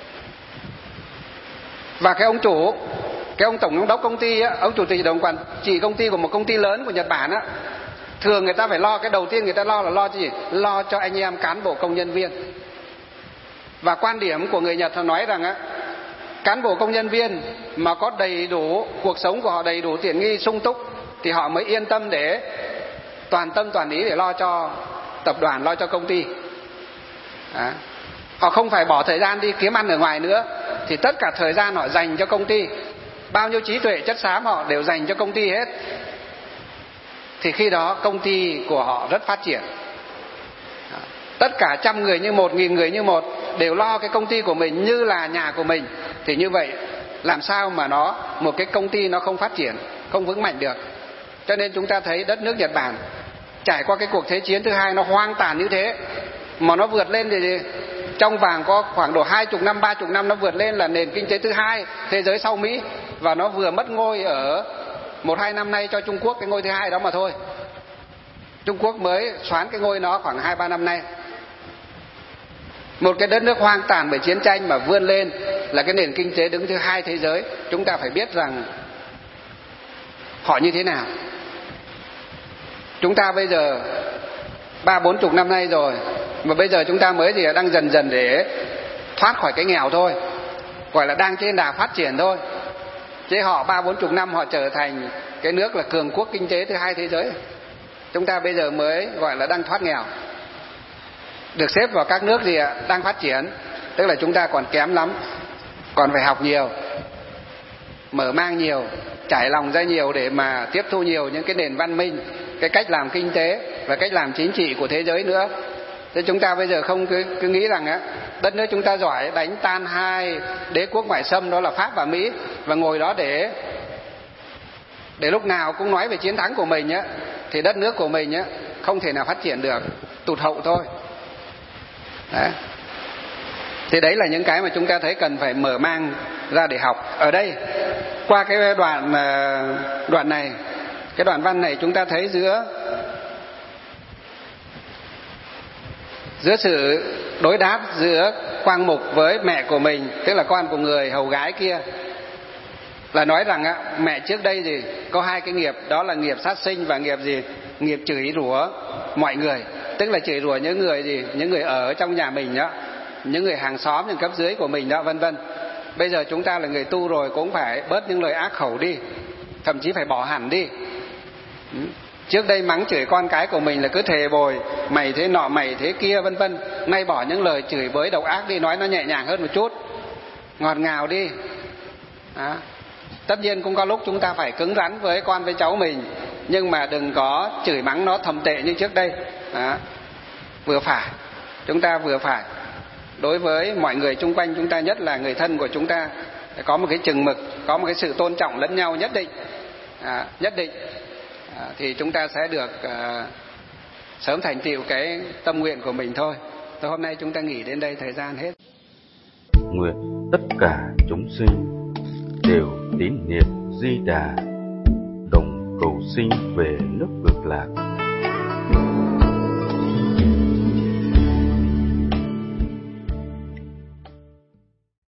Và cái ông chủ, cái ông tổng giám đốc công ty á, ông chủ tịch hội đồng quản trị công ty của một công ty lớn của Nhật Bản á, thường người ta phải lo, cái đầu tiên người ta lo là lo cho gì? Lo cho anh em cán bộ công nhân viên. Và quan điểm của người Nhật họ nói rằng á, cán bộ công nhân viên mà có đầy đủ, cuộc sống của họ đầy đủ tiện nghi sung túc thì họ mới yên tâm để toàn tâm toàn ý để lo cho tập đoàn, lo cho công ty. Đó. Họ không phải bỏ thời gian đi kiếm ăn ở ngoài nữa, thì tất cả thời gian họ dành cho công ty, bao nhiêu trí tuệ chất xám họ đều dành cho công ty hết. Thì khi đó công ty của họ rất phát triển. Đó. Tất cả trăm người như một, nghìn người như một đều lo cái công ty của mình như là nhà của mình. Thì như vậy làm sao mà nó một cái công ty nó không phát triển, không vững mạnh được. Cho nên chúng ta thấy đất nước Nhật Bản trải qua cái cuộc thế chiến thứ hai nó hoang tàn như thế, mà nó vượt lên thì trong vàng có khoảng độ hai chục năm, ba chục năm nó vượt lên là nền kinh tế thứ hai thế giới sau Mỹ, và nó vừa mất ngôi ở một hai năm nay cho Trung Quốc cái ngôi thứ hai đó mà thôi. Trung Quốc mới soán cái ngôi nó khoảng hai ba năm nay. Một cái đất nước hoang tàn bởi chiến tranh mà vươn lên là cái nền kinh tế đứng thứ hai thế giới. Chúng ta phải biết rằng họ như thế nào. Chúng ta bây giờ ba bốn chục năm nay rồi, mà bây giờ chúng ta mới thì đang dần dần để thoát khỏi cái nghèo thôi, gọi là đang trên đà phát triển thôi. Chứ họ ba bốn chục năm họ trở thành cái nước là cường quốc kinh tế thứ hai thế giới. Chúng ta bây giờ mới gọi là đang thoát nghèo. được xếp vào các nước gì ạ? Đang phát triển. Tức là chúng ta còn kém lắm, còn phải học nhiều, mở mang nhiều, trải lòng ra nhiều để mà tiếp thu nhiều những cái nền văn minh, cái cách làm kinh tế và cách làm chính trị của thế giới nữa. Thế chúng ta bây giờ không cứ, cứ nghĩ rằng á, đất nước chúng ta giỏi đánh tan hai đế quốc ngoại xâm, đó là Pháp và Mỹ, và ngồi đó để để lúc nào cũng nói về chiến thắng của mình á, thì đất nước của mình á không thể nào phát triển được, tụt hậu thôi. Đấy. Thì đấy là những cái mà chúng ta thấy cần phải mở mang ra để học. Ở đây qua cái đoạn đoạn này, cái đoạn văn này, chúng ta thấy giữa giữa sự đối đáp giữa Quang Mục với mẹ của mình, tức là con của người hầu gái kia, là nói rằng á, mẹ trước đây gì có hai cái nghiệp, đó là nghiệp sát sinh và nghiệp gì, nghiệp chửi rủa mọi người, tức là chửi rủa những người gì, những người ở trong nhà mình đó, những người hàng xóm, những cấp dưới của mình đó, vân vân. Bây giờ chúng ta là người tu rồi cũng phải bớt những lời ác khẩu đi, thậm chí phải bỏ hẳn đi. Trước đây mắng chửi con cái của mình là cứ thề bồi, mày thế nọ mày thế kia vân vân. Nay bỏ những lời chửi bới độc ác đi, nói nó nhẹ nhàng hơn một chút, ngọt ngào đi. Đó. Tất nhiên cũng có lúc chúng ta phải cứng rắn với con với cháu mình, nhưng mà đừng có chửi mắng nó thầm tệ như trước đây. Đó. Vừa phải, chúng ta vừa phải. Đối với mọi người chung quanh chúng ta, nhất là người thân của chúng ta, có một cái chừng mực, có một cái sự tôn trọng lẫn nhau nhất định. À, nhất định à, thì chúng ta sẽ được à, sớm thành tựu cái tâm nguyện của mình thôi. Thôi hôm nay chúng ta nghỉ đến đây, thời gian hết. Nguyện tất cả chúng sinh đều tín niệm Di Đà, đồng cầu sinh về nước Cực Lạc.